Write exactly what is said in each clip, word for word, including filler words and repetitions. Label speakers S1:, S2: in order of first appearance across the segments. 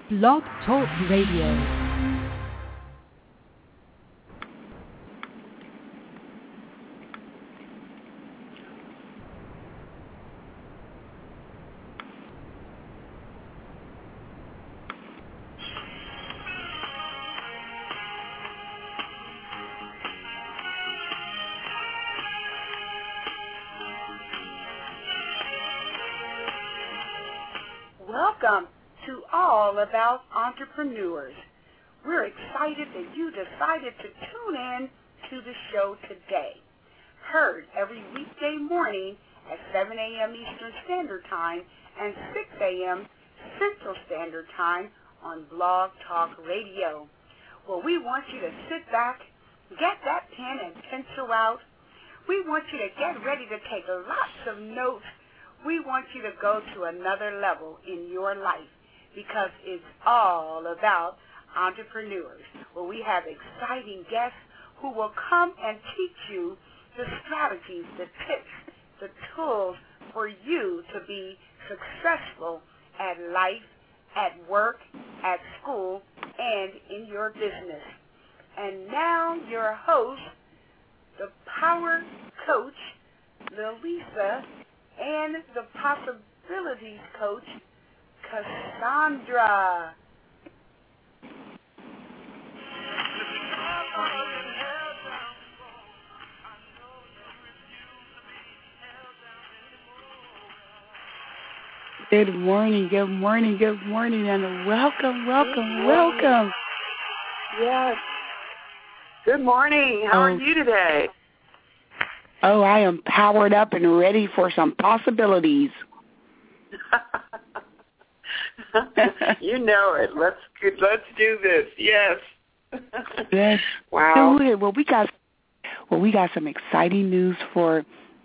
S1: Blog Talk Radio.
S2: Welcome to All About Entrepreneurs. We're excited that you decided to tune in to the show today. Heard every weekday morning at seven a.m. Eastern Standard Time and six a.m. Central Standard Time on Blog Talk Radio. Well, we want you to sit back, get that pen and pencil out. We want you to get ready to take lots of notes. We want you to go to another level in your life because it's all about entrepreneurs. Well, we have exciting guests who will come and teach you the strategies, the tips, the tools for you to be successful at life, at work, at school, and in your business. And now your host, the Power Coach, Lalisa, and the Possibilities Coach, Cassandra.
S3: Good morning, good morning, good morning, and welcome, welcome, welcome.
S2: Yes. Good morning. How
S3: oh.
S2: are you today?
S3: Oh, I am powered up and ready for some possibilities.
S2: You know it. Let's let's do this. Yes.
S3: Yes.
S2: Wow.
S3: Do it. Well, we got well, we got some exciting news for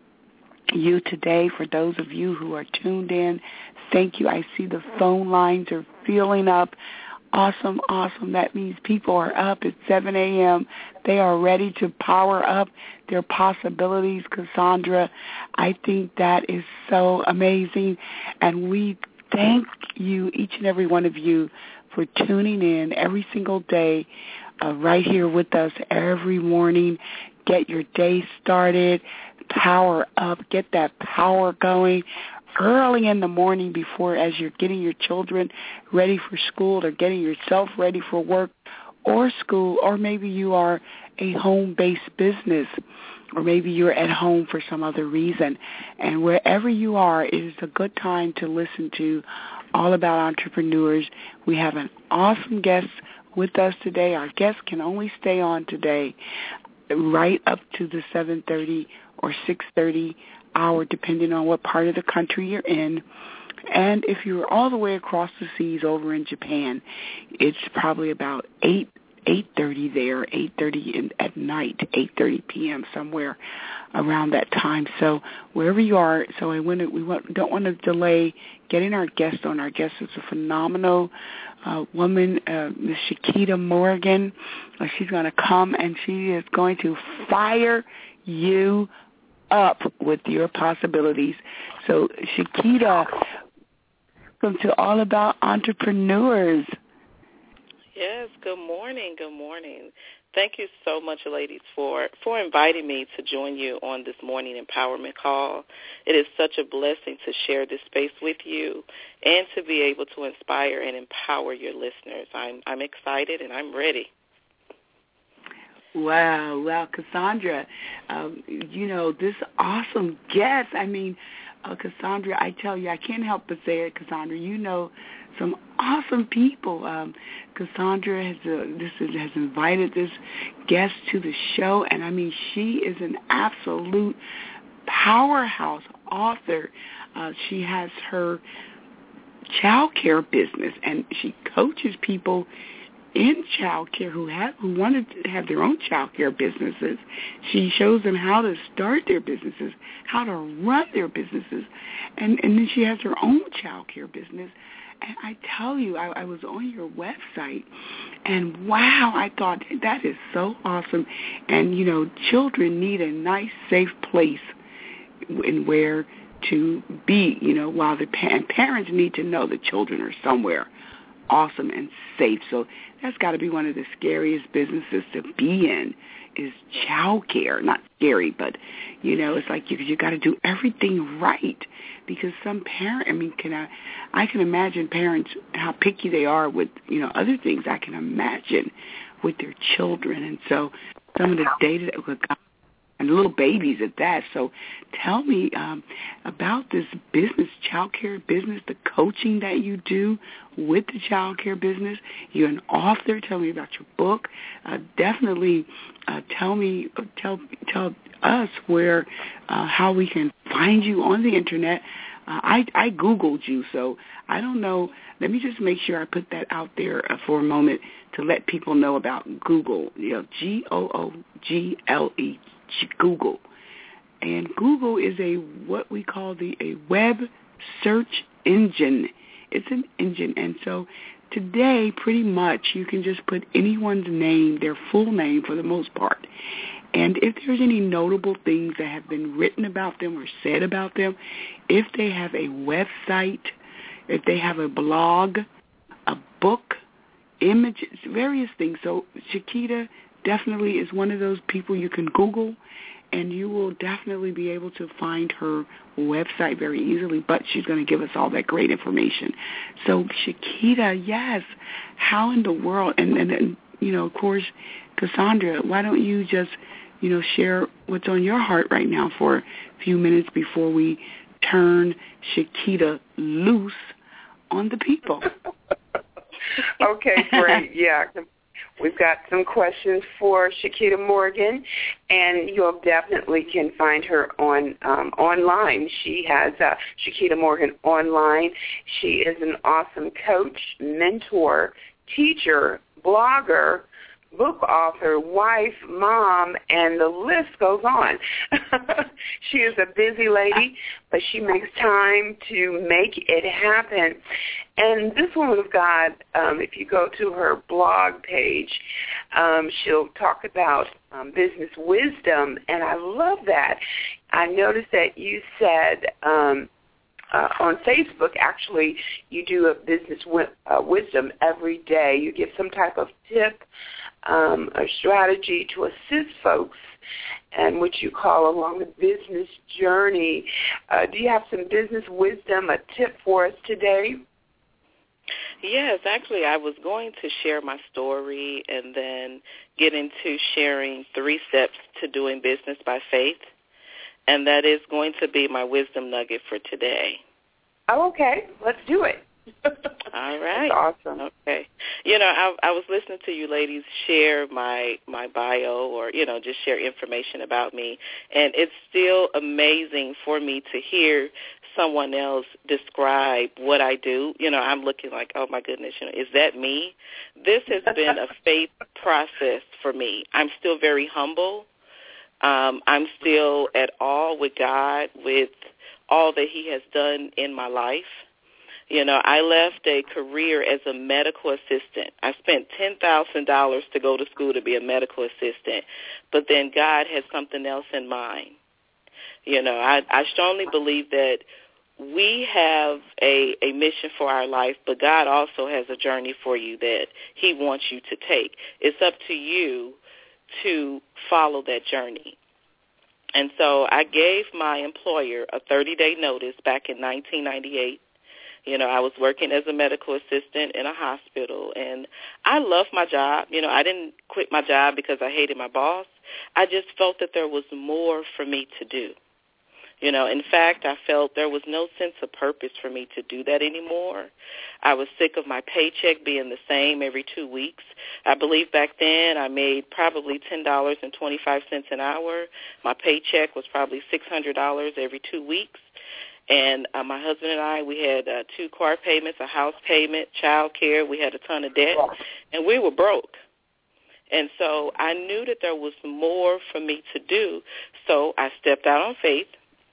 S3: you today. For those of you who are tuned in, thank you. I see the phone lines are filling up. Awesome, awesome. That means people are up at seven a.m. They are ready to power up their possibilities, Cassandra. I think that is so amazing. And we thank you, each and every one of you, for tuning in every single day uh, right here with us every morning. Get your day started, power up, get that power going early in the morning before as you're getting your children ready for school or getting yourself ready for work or school, or maybe you are a home-based business, or maybe you're at home for some other reason. And wherever you are, it is a good time to listen to All About Entrepreneurs. We have an awesome guest with us today. Our guest can only stay on today right up to the seven thirty or six thirty hour, depending on what part of the country you're in. And if you're all the way across the seas over in Japan, it's probably about eight eight thirty there, eight thirty at night, eight thirty p.m. somewhere around that time. So wherever you are, so I want to, we want, don't want to delay getting our guest on. Our guest is a phenomenal uh, woman, uh, Miss Shakita Morgan. Uh, she's going to come and she is going to fire you up with your possibilities. So, Shakita, welcome to All About Entrepreneurs.
S4: Yes, good morning, good morning. Thank you so much, ladies, for, for inviting me to join you on this morning empowerment call. It is such a blessing to share this space with you and to be able to inspire and empower your listeners. I'm, I'm excited and I'm ready.
S3: Wow, wow, Cassandra, um, you know, this awesome guest. I mean, uh, Cassandra, I tell you, I can't help but say it, Cassandra, you know some awesome people. Um, Cassandra has, uh, this is, has invited this guest to the show, and I mean, she is an absolute powerhouse author. Uh, she has her child care business, and she coaches people in child care who have who wanted to have their own child care businesses. She shows them how to start their businesses, how to run their businesses, and, and then she has her own child care business. And I tell you, I, I was on your website, and wow, I thought that is so awesome. And, you know, children need a nice, safe place in where to be, you know, while the pa- parents need to know the children are somewhere awesome and safe. So that's got to be one of the scariest businesses to be in, is child care. Not scary, but, you know, it's like you you got to do everything right, because some parent, I mean, can I, I can imagine parents, how picky they are with, you know, other things I can imagine with their children. And so some of the data that would come, and little babies at that. So tell me um, about this business, child care business, the coaching that you do with the child care business. You're an author. Tell me about your book. Uh, definitely uh, tell me, tell tell us where, uh, how we can find you on the internet. Uh, I, I Googled you, so I don't know. Let me just make sure I put that out there uh, for a moment to let people know about Google, you know, G O O G L E, Google. And Google is a what we call the a web search engine. It's an engine. And so today, pretty much, you can just put anyone's name, their full name for the most part. And if there's any notable things that have been written about them or said about them, if they have a website, if they have a blog, a book, images, various things. So Shakita definitely is one of those people you can Google, and you will definitely be able to find her website very easily, but she's going to give us all that great information. So Shakita, yes, how in the world, and, and, and you know, of course, Cassandra, why don't you just, you know, share what's on your heart right now for a few minutes before we turn Shakita loose on the people.
S5: Okay, great. Yeah, we've got some questions for Shakita Morgan, and you'll definitely can find her on um, online. She has uh, Shakita Morgan online. She is an awesome coach, mentor, teacher, blogger, book author, wife, mom, and the list goes on. She is a busy lady, but she makes time to make it happen. And this woman of God, um, if you go to her blog page, um, she'll talk about um, business wisdom, and I love that. I noticed that you said um, uh, on Facebook, actually, you do a business wi- uh, wisdom every day. You give some type of tip, Um, a strategy to assist folks and what you call along the business journey. Uh, do you have some business wisdom, a tip for us today?
S4: Yes, actually, I was going to share my story and then get into sharing three steps to doing business by faith, and that is going to be my wisdom nugget for today.
S5: Oh, okay. Let's do it.
S4: All right.
S5: That's awesome.
S4: Okay. You know, I, I was listening to you ladies share my, my bio or, you know, just share information about me, and it's still amazing for me to hear someone else describe what I do. You know, I'm looking like, oh, my goodness, you know, is that me? This has been a faith process for me. I'm still very humble. Um, I'm still at awe with God, with all that he has done in my life. You know, I left a career as a medical assistant. I spent ten thousand dollars to go to school to be a medical assistant, but then God had something else in mind. You know, I, I strongly believe that we have a, a mission for our life, but God also has a journey for you that he wants you to take. It's up to you to follow that journey. And so I gave my employer a thirty-day notice back in nineteen ninety-eight. You know, I was working as a medical assistant in a hospital, and I loved my job. You know, I didn't quit my job because I hated my boss. I just felt that there was more for me to do. You know, in fact, I felt there was no sense of purpose for me to do that anymore. I was sick of my paycheck being the same every two weeks. I believe back then I made probably ten dollars and twenty-five cents an hour. My paycheck was probably six hundred dollars every two weeks. And uh, my husband and I, we had uh, two car payments, a house payment, child care. We had a ton of debt, and we were broke. And so I knew that there was more for me to do, so I stepped out on faith.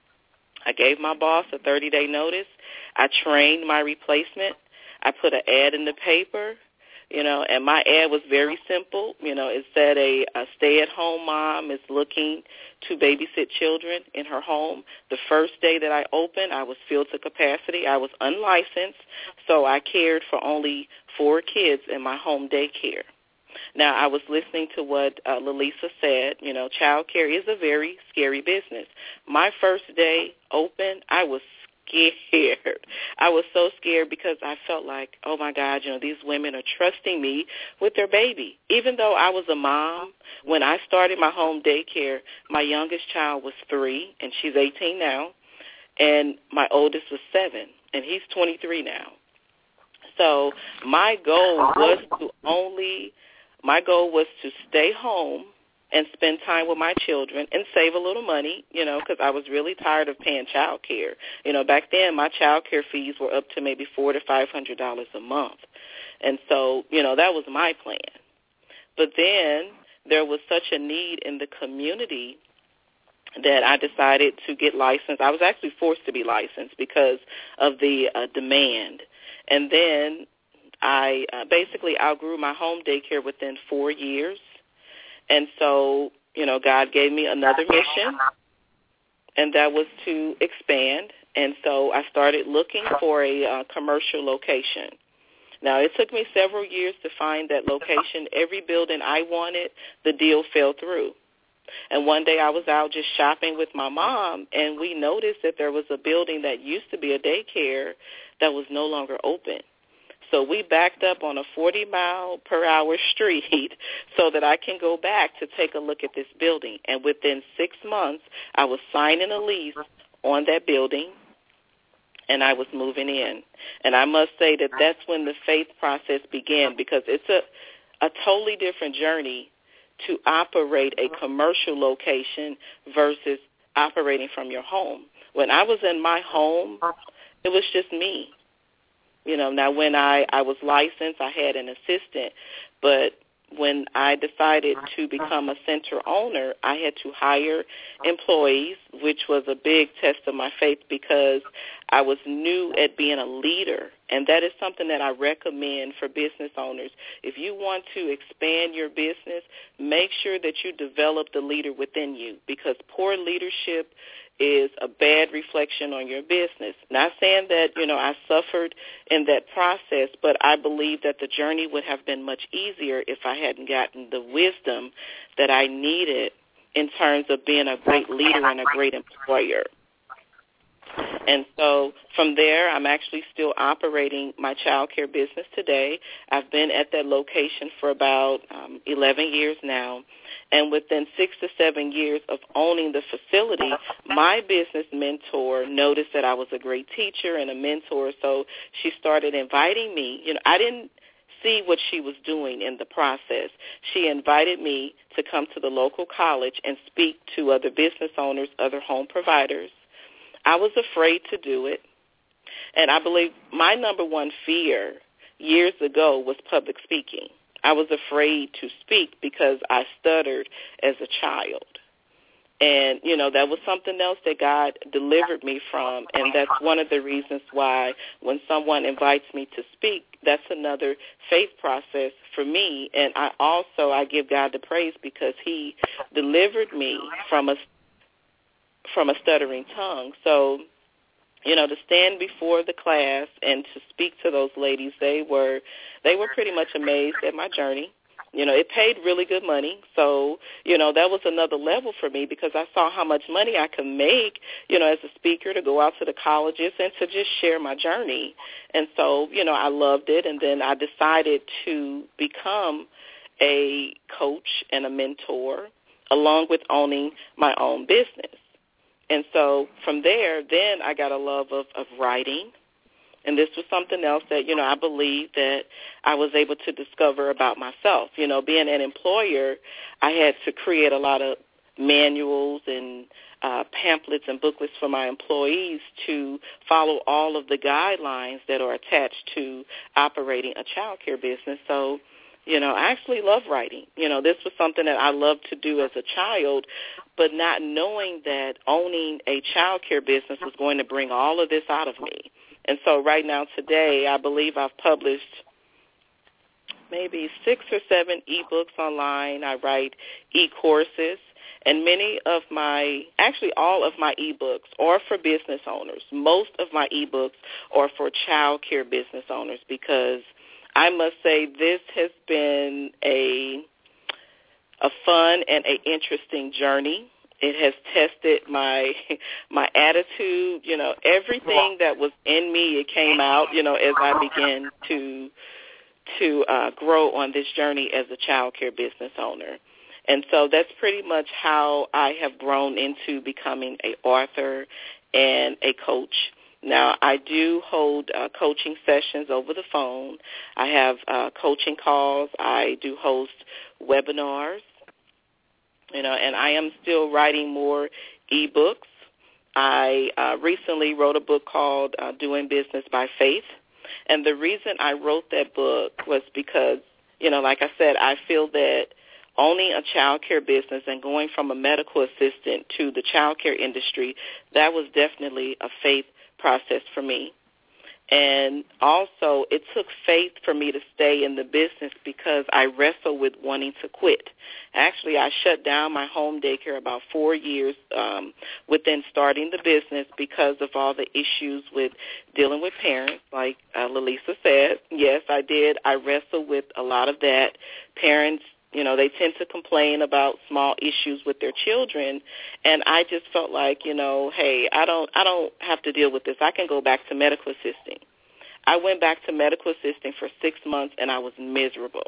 S4: I gave my boss a thirty-day notice. I trained my replacement. I put an ad in the paper. you know, and my ad was very simple. You know, it said a, a stay-at-home mom is looking to babysit children in her home. The first day that I opened, I was filled to capacity. I was unlicensed, so I cared for only four kids in my home daycare. Now, I was listening to what uh, Lalisa said. You know, child care is a very scary business. My first day open, I was scared. I was so scared because I felt like, oh, my God, you know, these women are trusting me with their baby. Even though I was a mom, when I started my home daycare, my youngest child was three, and she's eighteen now, and my oldest was seven, and he's twenty-three now. So my goal was to only, my goal was to stay home and spend time with my children and save a little money, you know, because I was really tired of paying child care. You know, back then my child care fees were up to maybe four to five hundred dollars a month, and so you know that was my plan. But then there was such a need in the community that I decided to get licensed. I was actually forced to be licensed because of the uh, demand, and then I uh, basically outgrew my home daycare within four years. And so, you know, God gave me another mission, and that was to expand. And so I started looking for a uh, commercial location. Now, it took me several years to find that location. Every building I wanted, the deal fell through. And one day I was out just shopping with my mom, and we noticed that there was a building that used to be a daycare that was no longer open. So we backed up on a forty mile per hour street so that I can go back to take a look at this building. And within six months, I was signing a lease on that building, and I was moving in. And I must say that that's when the faith process began, because it's a, a totally different journey to operate a commercial location versus operating from your home. When I was in my home, it was just me. You know, now when I, I was licensed, I had an assistant, but when I decided to become a center owner, I had to hire employees, which was a big test of my faith because I was new at being a leader, and that is something that I recommend for business owners. If you want to expand your business, make sure that you develop the leader within you, because poor leadership is a bad reflection on your business. Not saying that, you know, I suffered in that process, but I believe that the journey would have been much easier if I hadn't gotten the wisdom that I needed in terms of being a great leader and a great employer. And so from there, I'm actually still operating my child care business today. I've been at that location for about um, eleven years now. And within six to seven years of owning the facility, my business mentor noticed that I was a great teacher and a mentor, so she started inviting me. You know, I didn't see what she was doing in the process. She invited me to come to the local college and speak to other business owners, other home providers. I was afraid to do it, and I believe my number one fear years ago was public speaking. I was afraid to speak because I stuttered as a child. And, you know, that was something else that God delivered me from, and that's one of the reasons why when someone invites me to speak, that's another faith process for me. And I also, I give God the praise because he delivered me from a, from a stuttering tongue. So, you know, to stand before the class and to speak to those ladies, they were they were pretty much amazed at my journey. You know, it paid really good money. So, you know, that was another level for me because I saw how much money I could make, you know, as a speaker to go out to the colleges and to just share my journey. And so, you know, I loved it. And then I decided to become a coach and a mentor along with owning my own business. And so from there, then I got a love of, of writing. And this was something else that, you know, I believe that I was able to discover about myself. You know, being an employer, I had to create a lot of manuals and uh, pamphlets and booklets for my employees to follow all of the guidelines that are attached to operating a child care business. So, you know, I actually love writing. You know, this was something that I loved to do as a child, but not knowing that owning a child care business was going to bring all of this out of me. And so right now today, I believe I've published maybe six or seven ebooks online. I write e-courses, and many of my, actually all of my ebooks are for business owners. Most of my ebooks are for child care business owners, because I must say this has been a a fun and a interesting journey. It has tested my my attitude, you know, everything that was in me, it came out, you know, as I began to to uh, grow on this journey as a child care business owner. And so that's pretty much how I have grown into becoming an author and a coach. Now, I do hold uh, coaching sessions over the phone. I have uh, coaching calls. I do host webinars, you know, and I am still writing more ebooks. I uh, recently wrote a book called uh, Doing Business by Faith. And the reason I wrote that book was because, you know, like I said, I feel that owning a child care business and going from a medical assistant to the child care industry, that was definitely a faith process for me. And also, it took faith for me to stay in the business because I wrestled with wanting to quit. Actually, I shut down my home daycare about four years um, within starting the business because of all the issues with dealing with parents, like uh, Lalisa said. Yes, I did. I wrestled with a lot of that. Parents, you know, they tend to complain about small issues with their children, and I just felt like, you know, hey, I don't I don't have to deal with this. I can go back to medical assisting. I went back to medical assisting for six months, and I was miserable.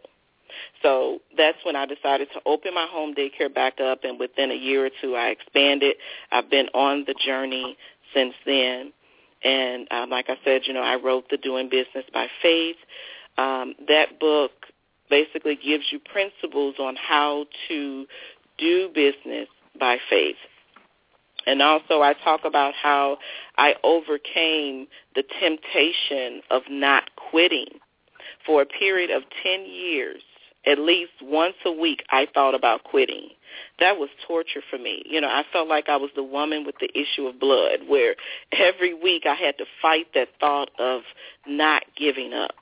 S4: So that's when I decided to open my home daycare back up, and within a year or two I expanded. I've been on the journey since then, and um, like I said, you know, I wrote the Doing Business by Faith. Um, that book basically gives you principles on how to do business by faith. And also I talk about how I overcame the temptation of not quitting. For a period of ten years, at least once a week, I thought about quitting. That was torture for me. You know, I felt like I was the woman with the issue of blood, where every week I had to fight that thought of not giving up.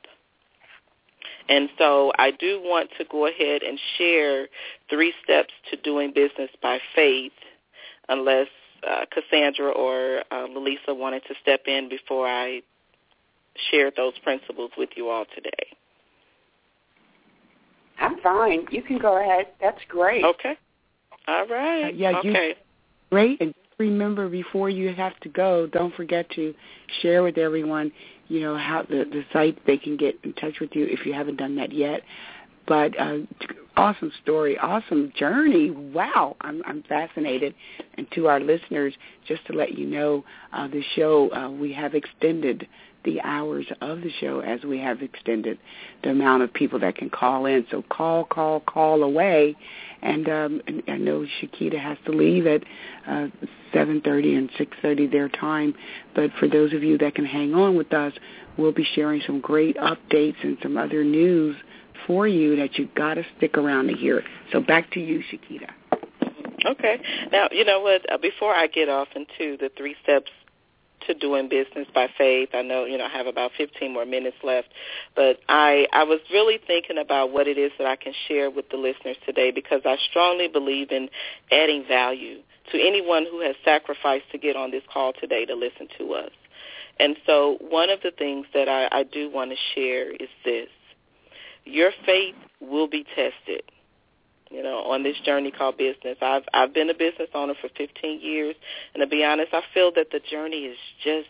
S4: And so I do want to go ahead and share three steps to doing business by faith, unless uh, Cassandra or uh, Lalisa wanted to step in before I share those principles with you all today.
S5: I'm fine. You can go ahead. That's great.
S4: Okay. All right.
S3: Uh, yeah,
S4: okay.
S3: You, great. And remember, before you have to go, don't forget to share with everyone, you know, how the, the site they can get in touch with you if you haven't done that yet. But uh, awesome story, awesome journey. Wow, I'm, I'm fascinated. And to our listeners, just to let you know, uh, the show, uh, we have extended the hours of the show as we have extended the amount of people that can call in. So call, call, call away. And, um, and I know Shakita has to leave at uh, seven thirty and six thirty their time. But for those of you that can hang on with us, we'll be sharing some great updates and some other news for you that you've got to stick around to hear. So back to you, Shakita.
S4: Okay. Now, you know what, uh, before I get off into the three steps to doing business by faith, I know, you know, I have about fifteen more minutes left, but I, I was really thinking about what it is that I can share with the listeners today, because I strongly believe in adding value to anyone who has sacrificed to get on this call today to listen to us. And so one of the things that I, I do want to share is this. Your faith will be tested, you know, on this journey called business. I've I've been a business owner for fifteen years, and to be honest, I feel that the journey is just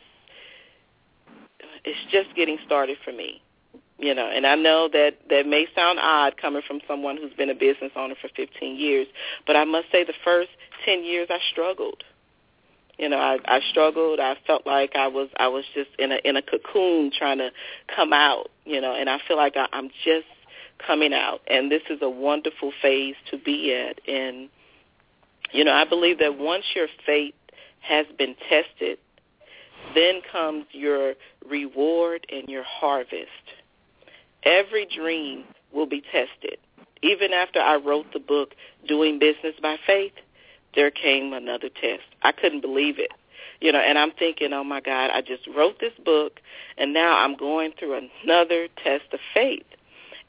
S4: it's just getting started for me, you know. And I know that that may sound odd coming from someone who's been a business owner for fifteen years, but I must say the first ten years I struggled. You know, I, I struggled. I felt like I was I was just in a in a cocoon trying to come out, you know, and I feel like I, I'm just coming out. And this is a wonderful phase to be at. And, you know, I believe that once your faith has been tested, then comes your reward and your harvest. Every dream will be tested. Even after I wrote the book, Doing Business by Faith, there came another test. I couldn't believe it, you know, and I'm thinking, oh, my God, I just wrote this book, and now I'm going through another test of faith.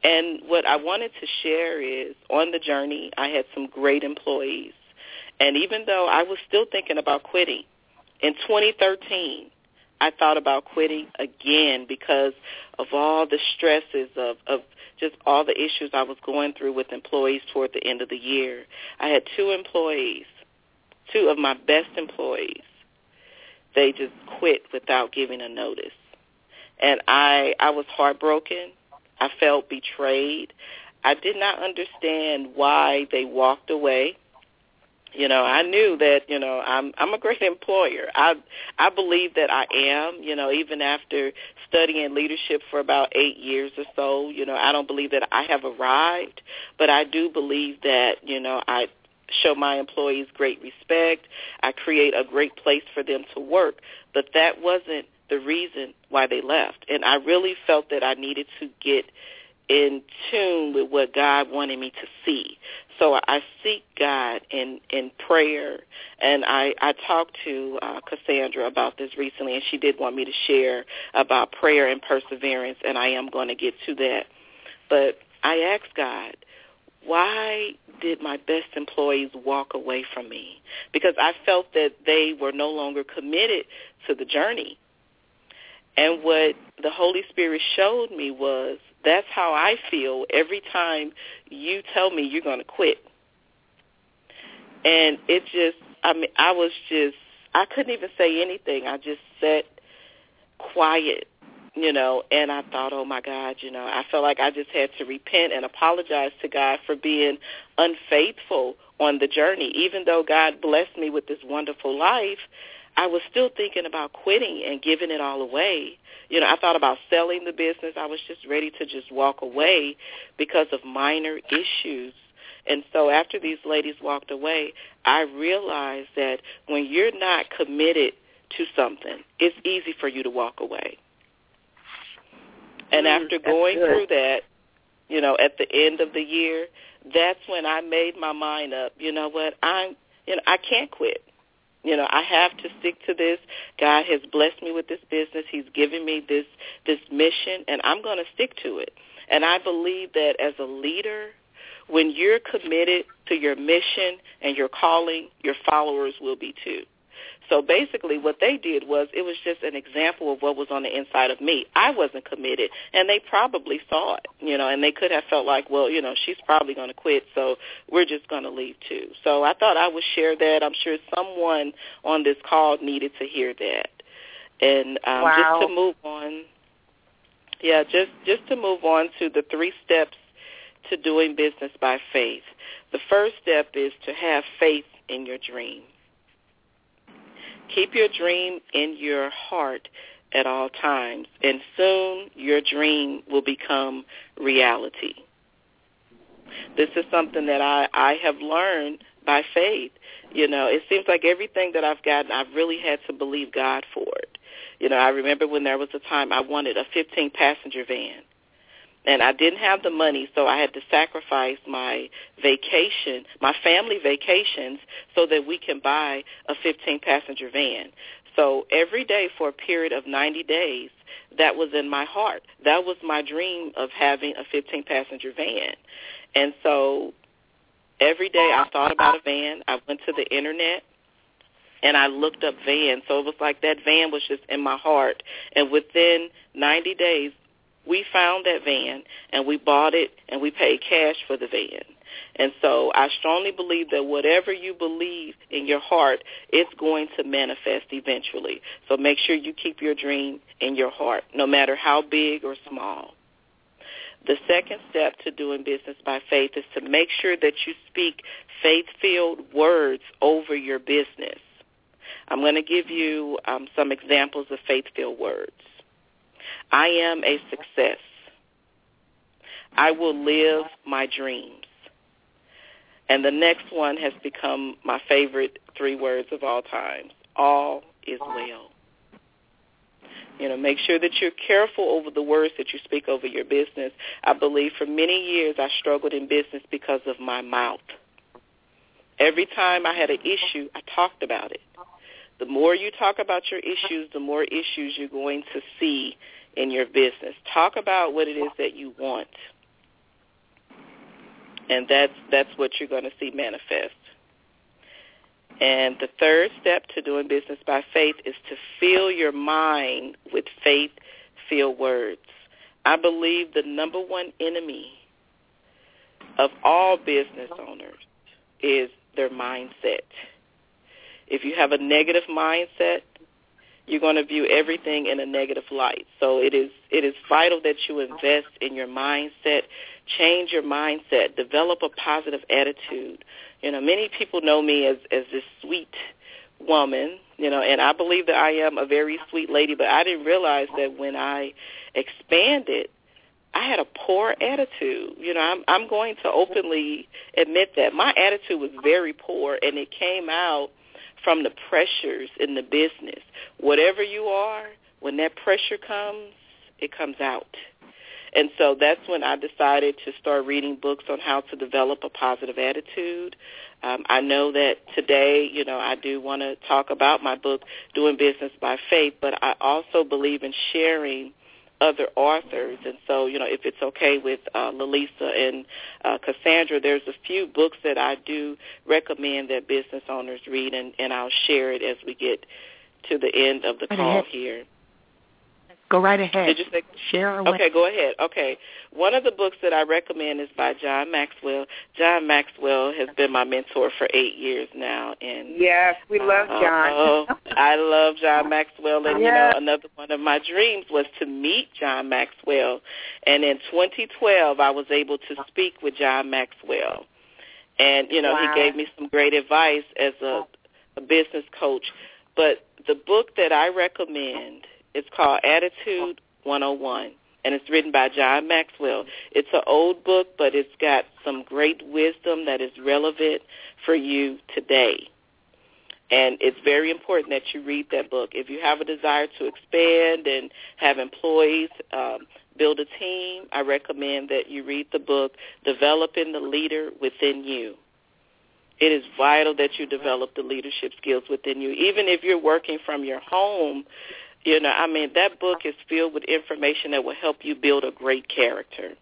S4: And what I wanted to share is on the journey, I had some great employees. And even though I was still thinking about quitting, in twenty thirteen, I thought about quitting again because of all the stresses of, of just all the issues I was going through with employees toward the end of the year. I had two employees, two of my best employees. They just quit without giving a notice. And I, I was heartbroken. I felt betrayed. I did not understand why they walked away. You know, I knew that, you know, I'm I'm a great employer. I I believe that I am, you know, even after studying leadership for about eight years or so, you know, I don't believe that I have arrived, but I do believe that, you know, I show my employees great respect. I create a great place for them to work, but that wasn't the reason why they left. And I really felt that I needed to get in tune with what God wanted me to see. So I seek God in, in prayer, and I, I talked to uh, Cassandra about this recently, and she did want me to share about prayer and perseverance, and I am going to get to that. But I asked God, why did my best employees walk away from me? Because I felt that they were no longer committed to the journey. And what the Holy Spirit showed me was, that's how I feel every time you tell me you're going to quit. And it just, I mean, I was just, I couldn't even say anything. I just sat quiet, you know, and I thought, oh, my God, you know, I felt like I just had to repent and apologize to God for being unfaithful on the journey. Even though God blessed me with this wonderful life, I was still thinking about quitting and giving it all away. You know, I thought about selling the business. I was just ready to just walk away because of minor issues. And so after these ladies walked away, I realized that when you're not committed to something, it's easy for you to walk away. And
S5: Mm,
S4: after going
S5: good.
S4: through that, you know, at the end of the year, that's when I made my mind up. You know what? I'm, you know, I can't quit. You know, I have to stick to this. God has blessed me with this business. He's given me this this mission, and I'm going to stick to it. And I believe that as a leader, when you're committed to your mission and your calling, your followers will be too. So basically what they did was, it was just an example of what was on the inside of me. I wasn't committed, and they probably saw it, you know, and they could have felt like, well, you know, she's probably going to quit, so we're just going to leave too. So I thought I would share that. I'm sure someone on this call needed to hear that. And um,
S5: wow.
S4: just to move on, yeah, just, just to move on to the three steps to doing business by faith. The first step is to have faith in your dream. Keep your dream in your heart at all times, and soon your dream will become reality. This is something that I, I have learned by faith. You know, it seems like everything that I've gotten, I've really had to believe God for it. You know, I remember when there was a time I wanted a fifteen-passenger van. And I didn't have the money, so I had to sacrifice my vacation, my family vacations, so that we can buy a fifteen-passenger van. So every day for a period of ninety days, that was in my heart. That was my dream of having a fifteen-passenger van. And so every day I thought about a van. I went to the Internet, and I looked up vans. So it was like that van was just in my heart. And within ninety days, we found that van, and we bought it, and we paid cash for the van. And so I strongly believe that whatever you believe in your heart, it's going to manifest eventually. So make sure you keep your dream in your heart, no matter how big or small. The second step to doing business by faith is to make sure that you speak faith-filled words over your business. I'm going to give you um, some examples of faith-filled words. I am a success. I will live my dreams. And the next one has become my favorite three words of all time. All is well. You know, make sure that you're careful over the words that you speak over your business. I believe for many years I struggled in business because of my mouth. Every time I had an issue, I talked about it. The more you talk about your issues, the more issues you're going to see in your business. Talk about what it is that you want. And that's that's what you're going to see manifest. And the third step to doing business by faith is to fill your mind with faith-filled words. I believe the number one enemy of all business owners is their mindset. If you have a negative mindset, you're going to view everything in a negative light. So it is it is vital that you invest in your mindset, change your mindset, develop a positive attitude. You know, many people know me as, as this sweet woman, you know, and I believe that I am a very sweet lady, but I didn't realize that when I expanded, I had a poor attitude. You know, I'm I'm going to openly admit that. My attitude was very poor, and it came out from the pressures in the business. Whatever you are, when that pressure comes, it comes out. And so that's when I decided to start reading books on how to develop a positive attitude. Um, I know that today, you know, I do want to talk about my book, Doing Business by Faith, but I also believe in sharing other authors. And so, you know, if it's okay with uh, Lalisa and uh, Cassandra, there's a few books that I do recommend that business owners read, and, and I'll share it as we get to the end of the
S3: Go
S4: call
S3: ahead.
S4: here.
S3: Go right ahead.
S4: Did you say?
S3: Share away.
S4: Okay, go ahead. Okay. One of the books that I recommend is by John Maxwell. John Maxwell has been my mentor for eight years now. And
S5: yes, we love
S4: uh,
S5: John.
S4: Oh, I love John Maxwell. And,
S5: yes.
S4: you know, another one of my dreams was to meet John Maxwell. And in twenty twelve, I was able to speak with John Maxwell. And, you know,
S5: wow.
S4: he gave me some great advice as a, a business coach. But the book that I recommend, it's called Attitude one oh one, and it's written by John Maxwell. It's an old book, but it's got some great wisdom that is relevant for you today. And it's very important that you read that book. If you have a desire to expand and have employees, um, build a team, I recommend that you read the book, Developing the Leader Within You. It is vital that you develop the leadership skills within you. Even if you're working from your home, you know, I mean, that book is filled with information that will help you build a great character.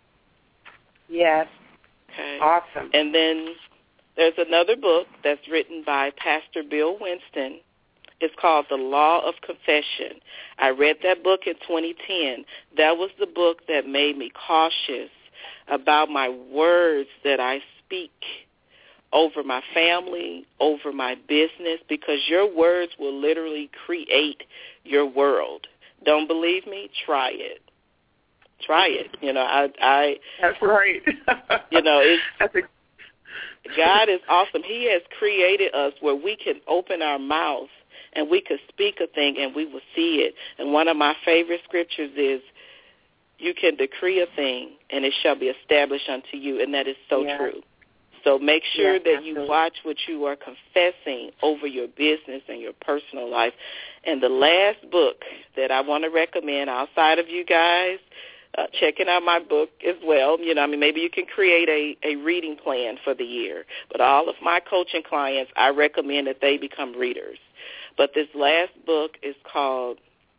S5: Yes.
S4: Okay.
S5: Awesome.
S4: And then there's another book that's written by Pastor Bill Winston. It's called The Law of Confession. I read that book in twenty ten. That was the book that made me cautious about my words that I speak over my family, over my business, because your words will literally create your world. Don't believe me? Try it. Try it. You know, I, I
S5: That's right.
S4: you know, it's,
S5: That's a,
S4: God is awesome. He has created us where we can open our mouth and we could speak a thing and we will see it. And one of my favorite scriptures is, you can decree a thing and it shall be established unto you, and that is so
S5: yeah.
S4: true. So make sure
S5: yes,
S4: that
S5: absolutely.
S4: you watch what you are confessing over your business and your personal life. And the last book that I want to recommend outside of you guys uh, checking out my book as well, you know, I mean, maybe you can create a, a reading plan for the year. But all of my coaching clients, I recommend that they become readers. But this last book is called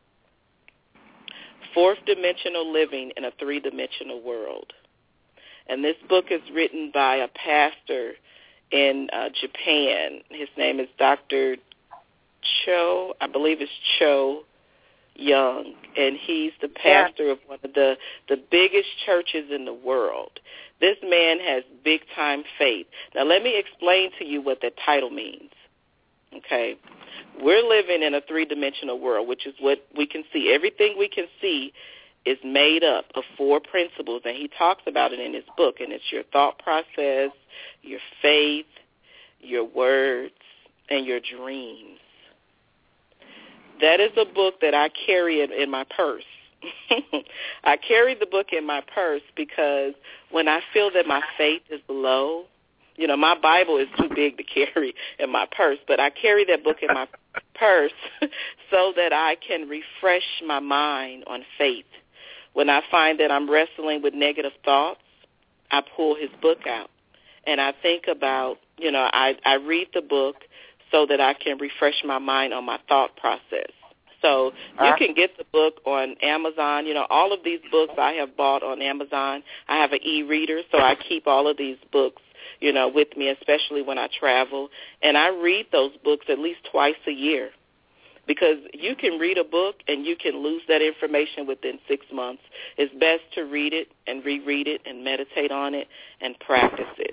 S4: Fourth Dimensional Living in a Three-Dimensional World. And this book is written by a pastor in uh, Japan. His name is Doctor Cho, I believe it's Cho Young, and he's the pastor yeah. of one of the, the biggest churches in the world. This man has big-time faith. Now, let me explain to you what that title means, okay? We're living in a three-dimensional world, which is what we can see. Everything we can see is made up of four principles, and he talks about it in his book, and it's your thought process, your faith, your words, and your dreams. That is a book that I carry in, in my purse. I carry the book in my purse because when I feel that my faith is low, you know, my Bible is too big to carry in my purse, but I carry that book in my purse so that I can refresh my mind on faith. When I find that I'm wrestling with negative thoughts, I pull his book out, and I think about, you know, I, I read the book so that I can refresh my mind on my thought process. So you can get the book on Amazon. You know, all of these books I have bought on Amazon. I have an e-reader, so I keep all of these books, you know, with me, especially when I travel. And I read those books at least twice a year, because you can read a book and you can lose that information within six months. It's best to read it and reread it and meditate on it and practice it.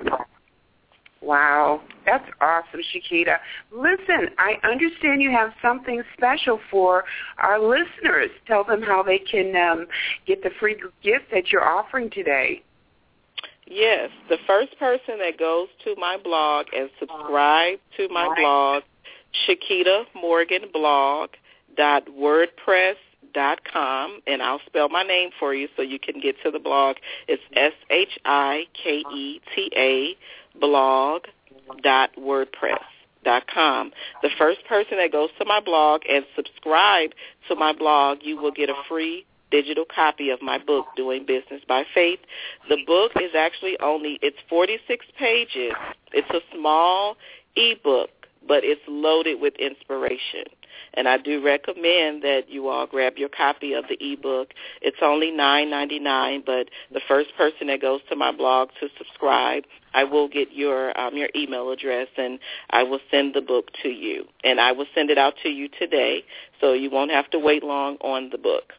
S5: Wow, that's awesome, Shakita. Listen, I understand you have something special for our listeners. Tell them how they can um, get the free gift that you're offering today.
S4: Yes, the first person that goes to my blog and subscribe to my blog, Shakita Morgan Blog dot wordpress dot com, and I'll spell my name for you so you can get to the blog. It's S H I K E T A blog dot wordpress dot com. The first person that goes to my blog and subscribe to my blog, you will get a free digital copy of my book, Doing Business by Faith. The book is actually only, it's forty-six pages. It's a small ebook, but it's loaded with inspiration. And I do recommend that you all grab your copy of the ebook. It's only nine ninety-nine, but the first person that goes to my blog to subscribe, I will get your um, your email address, and I will send the book to you. And I will send it out to you today, so you won't have to wait long on the book.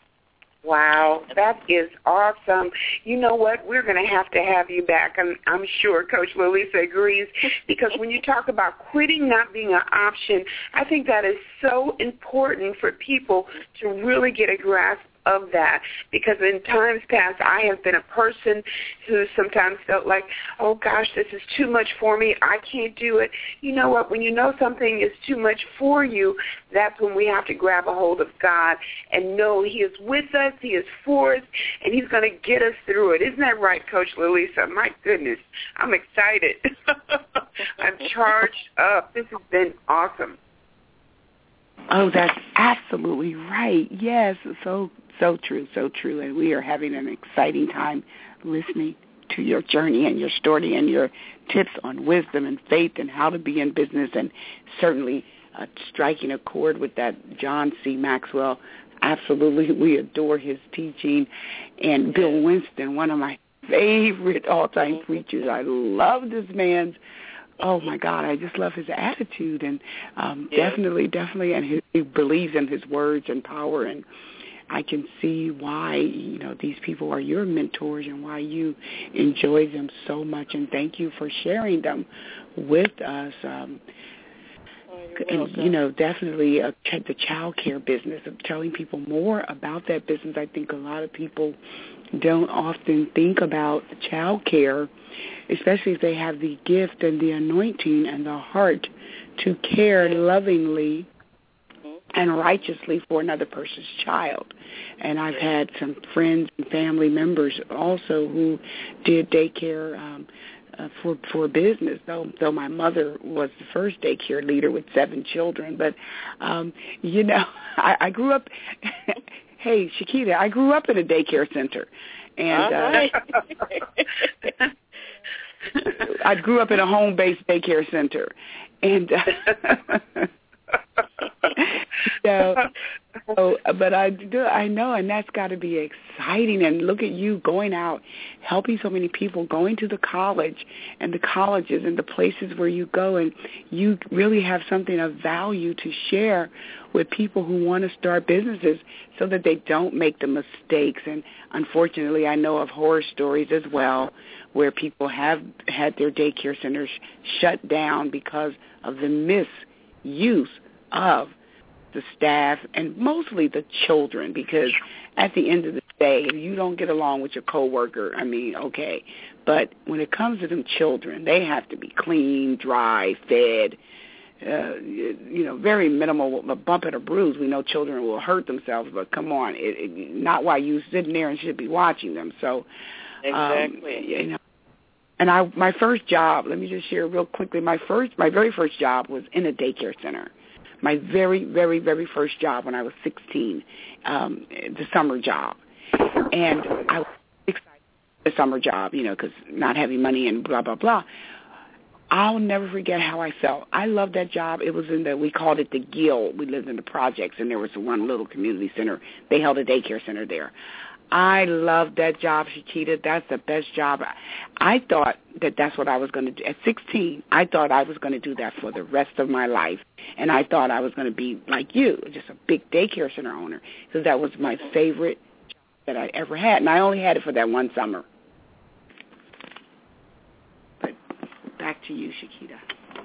S5: Wow, that is awesome. You know what? We're going to have to have you back. I'm, I'm sure Coach Lalisa agrees, because when you talk about quitting not being an option, I think that is so important for people to really get a grasp of that, because in times past I have been a person who sometimes felt like, oh gosh, this is too much for me, I can't do it. You know what, when you know something is too much for you, that's when we have to grab a hold of God and know He is with us, He is for us, and He's going to get us through it. Isn't that right, Coach Lalisa? My goodness, I'm excited. I'm charged up. This has been awesome.
S3: Oh, that's absolutely right. Yes, so so true, so true. And we are having an exciting time listening to your journey and your story and your tips on wisdom and faith and how to be in business, and certainly uh, striking a chord with that John C. Maxwell. Absolutely, we adore his teaching. And Bill Winston, one of my favorite all-time preachers. I love this man's Oh, my God, I just love his attitude, and um, yeah. definitely, definitely, and his, he believes in his words and power, and I can see why, you know, these people are your mentors and why you enjoy them so much, and thank you for sharing them with us. Um,
S4: oh,
S3: and, you know, definitely uh, the child care business, of telling people more about that business. I think a lot of people don't often think about child care, especially if they have the gift and the anointing and the heart to care lovingly and righteously for another person's child. And I've had some friends and family members also who did daycare um, uh, for for business, though though my mother was the first daycare leader with seven children. But, um, you know, I, I grew up... Hey, Shakita, I grew up in a daycare center, and uh, I grew up in a home-based daycare center, and uh, so, so, but I do, I know, and that's got to be exciting. And look at you going out, helping so many people, going to the college and the colleges and the places where you go, and you really have something of value to share with people who want to start businesses so that they don't make the mistakes. And unfortunately, I know of horror stories as well where people have had their daycare centers shut down because of the misuse of the staff and mostly the children, because at the end of the day, if you don't get along with your coworker, I mean, okay, but when it comes to them children, they have to be clean, dry, fed, Uh, you know, very minimal, a bump and a bruise. We know children will hurt themselves, but come on, it, it, not while you sitting there and should be watching them. So,
S4: exactly.
S3: Um, you know, and I, my first job, let me just share real quickly. My first, my very first job was in a daycare center. My very, very, very first job when I was sixteen, um, the summer job, and I was excited about the summer job, you know, because not having money and blah blah blah. I'll never forget how I felt. I loved that job. It was in the, we called it the Guild. We lived in the projects, and there was one little community center. They held a daycare center there. I loved that job, Shakita. That's the best job. I thought that that's what I was going to do. At sixteen, I thought I was going to do that for the rest of my life, and I thought I was going to be like you, just a big daycare center owner, because that was my favorite job that I ever had, and I only had it for that one summer. But back to you, Shakita.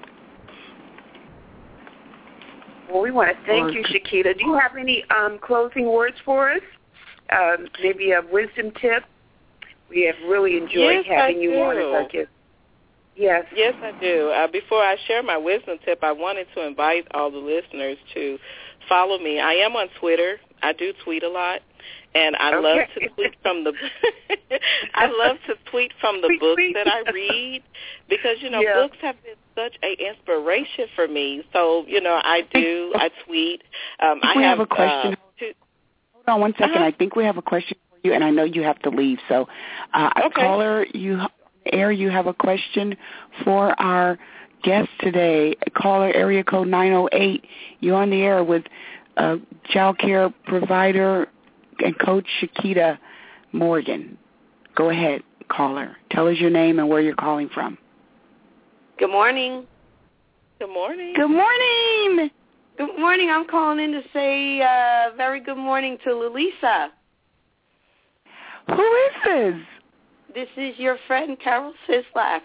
S5: Well, we want to thank
S3: Or,
S5: you, Shakita. Do you have any um, closing words for us? Um, maybe a wisdom tip? We have really enjoyed
S4: yes,
S5: having
S4: I
S5: you
S4: do.
S5: on as our guest. Yes.
S4: Yes, I do. Uh, before I share my wisdom tip, I wanted to invite all the listeners to follow me. I am on Twitter. I do tweet a lot, and I
S5: okay.
S4: love to tweet from the. I love to tweet from the books that I read, because you know
S5: yeah.
S4: books have been such an inspiration for me. So you know I do. I tweet. Um, I
S3: we
S4: have,
S3: have a question.
S4: Uh, two,
S3: Hold on one second.
S4: uh-huh.
S3: I think we have a question for you, and I know you have to leave. So, uh,
S4: okay.
S3: caller, you air, you have a question for our guest today. Caller, area code nine oh eight. You're on the air with uh, child care provider and coach Shakita Morgan. Go ahead, caller. Tell us your name and where you're calling from.
S6: Good morning.
S4: Good morning.
S3: Good morning.
S6: Good morning. I'm calling in to say uh, very good morning to Lalisa.
S3: Who is this?
S6: This is your friend, Carol Sislak.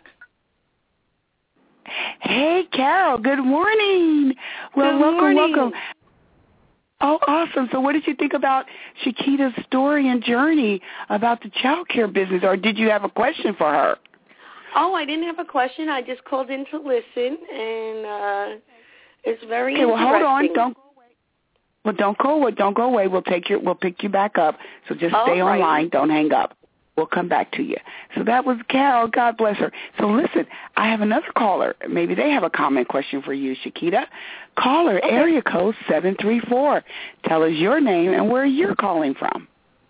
S3: Hey, Carol. Good morning. Well,
S6: good
S3: welcome,
S6: morning.
S3: welcome. Oh, awesome. So what did you think about Shakita's story and journey about the child care business, or did you have a question for her?
S6: Oh, I didn't have a question. I just called in to listen, and uh, it's very
S3: okay,
S6: interesting.
S3: Well, hold on. Don't go away. Well, don't go away. Don't go away. We'll take your. We'll pick you back up. So just stay
S6: All right.
S3: online. Don't hang up. We'll come back to you. So that was Carol. God bless her. So listen, I have another caller. Maybe they have a comment question for you, Shakita. Caller,
S6: okay.
S3: area code seven three four. Tell us your name and where you're calling from.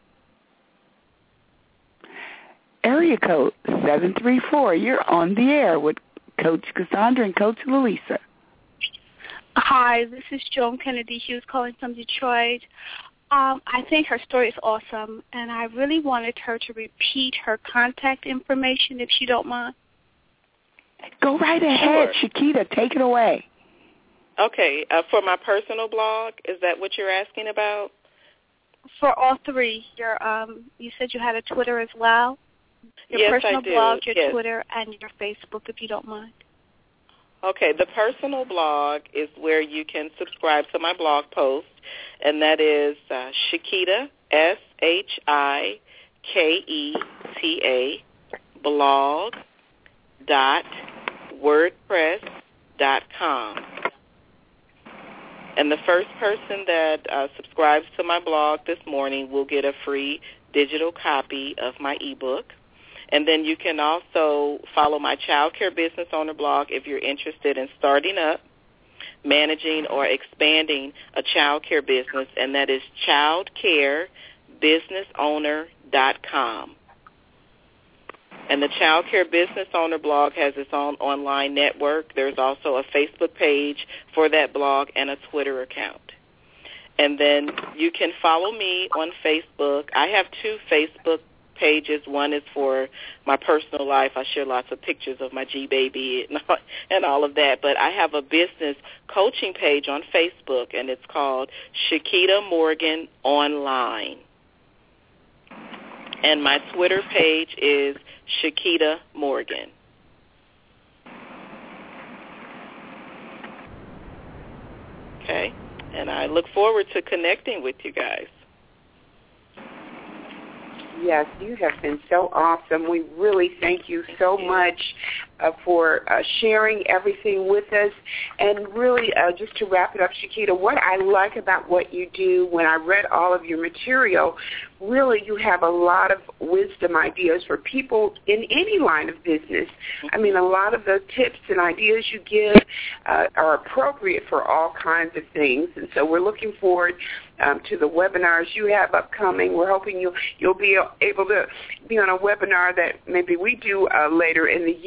S3: Area code seven three four. You're on the air with Coach Cassandra and Coach Lalisa.
S7: Hi, this is Joan Kennedy. She was calling from Detroit. Um, I think her story is awesome, and I really wanted her to repeat her contact information, if you don't mind.
S3: Go right ahead,
S4: Sure.
S3: Shakita. Take it away.
S4: Okay, uh, for my personal blog, is that what you're asking about?
S7: For all three, your um, you said you had a Twitter as well. Your
S4: yes,
S7: personal
S4: I do.
S7: blog, your
S4: yes.
S7: Twitter, and your Facebook, if you don't mind.
S4: Okay, the personal blog is where you can subscribe to my blog post, and that is uh, Shakita, S H I K E T A, blog dot wordpress dot com. And the first person that uh, subscribes to my blog this morning will get a free digital copy of my ebook. And then you can also follow my Child Care Business Owner blog if you're interested in starting up, managing, or expanding a child care business, and that is child care business owner dot com. And the Child Care Business Owner blog has its own online network. There's also a Facebook page for that blog and a Twitter account. And then you can follow me on Facebook. I have two Facebook pages. One is for my personal life. I share lots of pictures of my G-Baby and all, and all of that. But I have a business coaching page on Facebook, and it's called Shakita Morgan Online. And my Twitter page is Shakita Morgan. Okay? And I look forward to connecting with you guys.
S5: Yes, you have been so awesome. We really thank you so much uh, for uh, sharing everything with us. And really, uh, just to wrap it up, Shakita, what I like about what you do, when I read all of your material, really you have a lot of wisdom ideas for people in any line of business. I mean, a lot of the tips and ideas you give uh, are appropriate for all kinds of things. And so we're looking forward um, to the webinars you have upcoming. We're hoping you'll, you'll be able to be on a webinar that maybe we do uh, later in the year. We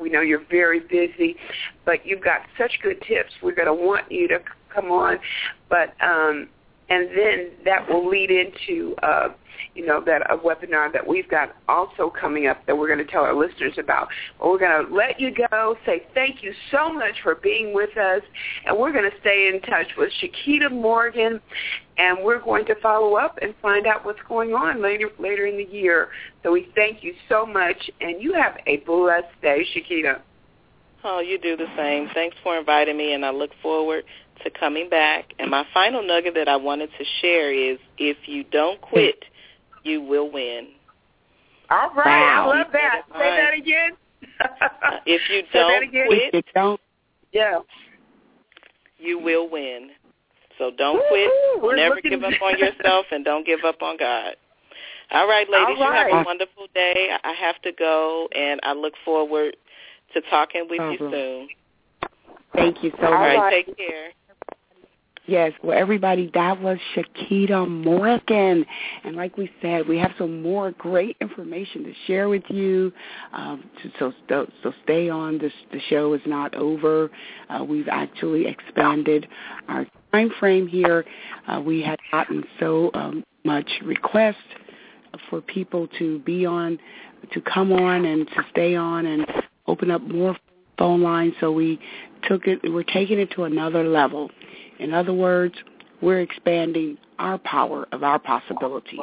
S5: We know you're very busy, but you've got such good tips. We're going to want you to come on, but um, and then that will lead into, uh, you know, that a webinar that we've got also coming up that we're going to tell our listeners about. But we're going to let you go, say thank you so much for being with us, and we're going to stay in touch with Shakita Morgan, and we're going to follow up and find out what's going on later later in the year. So we thank you so much, and you have a blessed day, Shakita.
S4: Oh, you do the same. Thanks for inviting me, and I look forward to coming back. And my final nugget that I wanted to share is, if you don't quit, you will win.
S5: All right.
S3: Wow.
S5: I love that. Say that again.
S4: uh, if you
S5: Say
S4: don't
S5: that again.
S4: quit,
S3: If you don't,
S5: yeah.
S4: you will win. So don't
S5: Woo-hoo.
S4: quit.
S5: We're
S4: Never
S5: looking...
S4: give up on yourself, and don't give up on God. All right, ladies,
S5: All right.
S4: you have a wonderful day. I have to go, and I look forward to talking with
S3: Problem.
S4: you soon.
S3: Thank you so
S4: All
S3: much.
S4: right,
S5: right.
S4: take care.
S3: Yes, well, everybody, that was Shakita Morgan. And like we said, we have some more great information to share with you. Um, so, so, so stay on. This, the show is not over. Uh, we've actually expanded our time frame here. Uh, we had gotten so um, much request for people to be on, to come on and to stay on and open up more phone lines. So we took it, we're taking it to another level. In other words, we're expanding our power of our possibilities.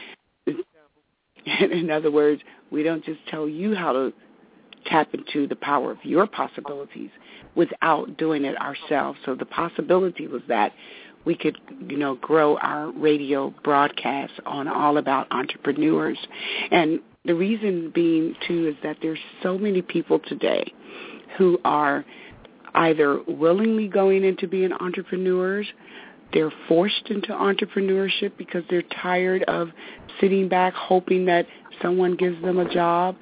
S3: In other words, we don't just tell you how to tap into the power of your possibilities without doing it ourselves. So the possibility was that we could, you know, grow our radio broadcast on All About Entrepreneurs. And the reason being, too, is that there's so many people today who are either willingly going into being entrepreneurs, they're forced into entrepreneurship because they're tired of sitting back hoping that someone gives them a job,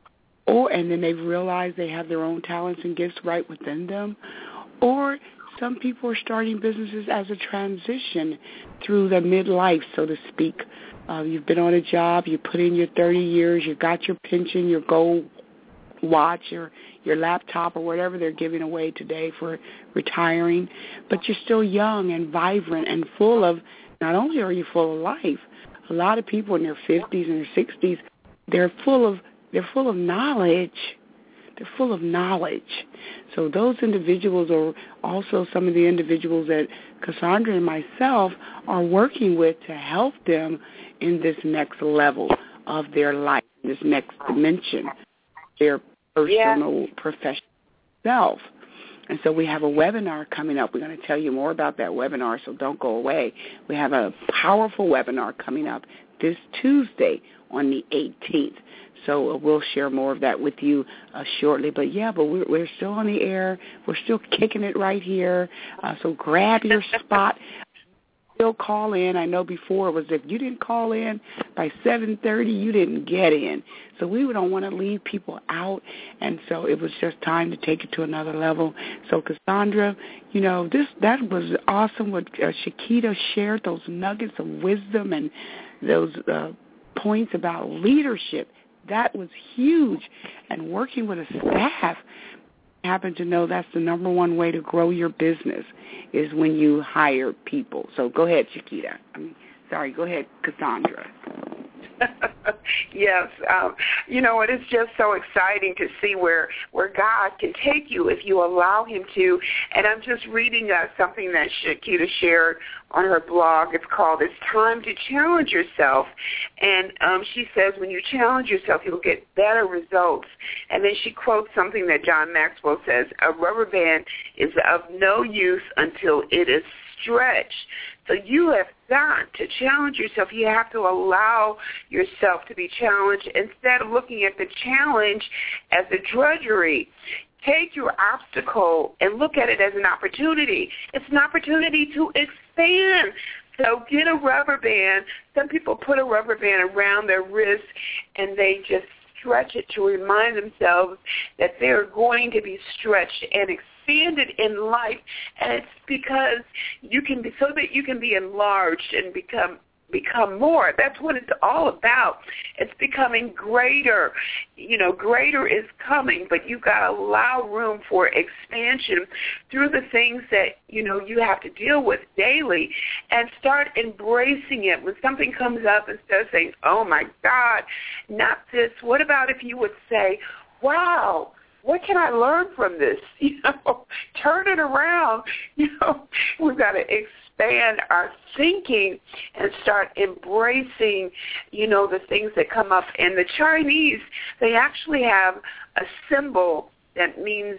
S3: or and then they've realized they have their own talents and gifts right within them, or some people are starting businesses as a transition through the midlife, so to speak. Uh, you've been on a job, you put in your thirty years, you got your pension, your gold watch, your your laptop, or whatever they're giving away today for retiring, but you're still young and vibrant and full of, not only are you full of life, a lot of people in their fifties and their sixties, they're full of they're full of knowledge. They're full of knowledge. So those individuals are also some of the individuals that Cassandra and myself are working with to help them in this next level of their life, this next dimension, their personal, yeah. professional self. And so we have a webinar coming up. We're going to tell you more about that webinar, so don't go away. We have a powerful webinar coming up this Tuesday on the eighteenth. So uh, we'll share more of that with you uh, shortly. But, yeah, but we're, we're still on the air. We're still kicking it right here. Uh, so grab your spot. Still call in. I know before it was if you didn't call in by seven thirty, you didn't get in. So we don't want to leave people out, and so it was just time to take it to another level. So Cassandra, you know, this that was awesome what uh, Shakita shared, those nuggets of wisdom and those uh, points about leadership. That was huge. And working with a staff, I happen to know that's the number one way to grow your business is when you hire people. So go ahead, Shakita. I mean, sorry, go ahead, Cassandra.
S5: Yes, um, you know, it is just so exciting to see where where God can take you if you allow him to. And I'm just reading uh, something that Shakita shared on her blog. It's called It's Time to Challenge Yourself. And um, she says when you challenge yourself, you'll get better results. And then she quotes something that John Maxwell says, a rubber band is of no use until it is stretched. So you have got to challenge yourself. You have to allow yourself to be challenged instead of looking at the challenge as a drudgery. Take your obstacle and look at it as an opportunity. It's an opportunity to expand. So get a rubber band. Some people put a rubber band around their wrist and they just stretch it to remind themselves that they're going to be stretched and expanded in life, and it's because you can be so that you can be enlarged and become become more. That's what it's all about. It's becoming greater. You know, greater is coming, but you've got to allow room for expansion through the things that, you know, you have to deal with daily, and start embracing it. When something comes up, instead of saying, oh, my God, not this, what about if you would say, wow, what can I learn from this? You know, turn it around. You know, we've got to expand our thinking and start embracing, you know, the things that come up. And the Chinese, they actually have a symbol that means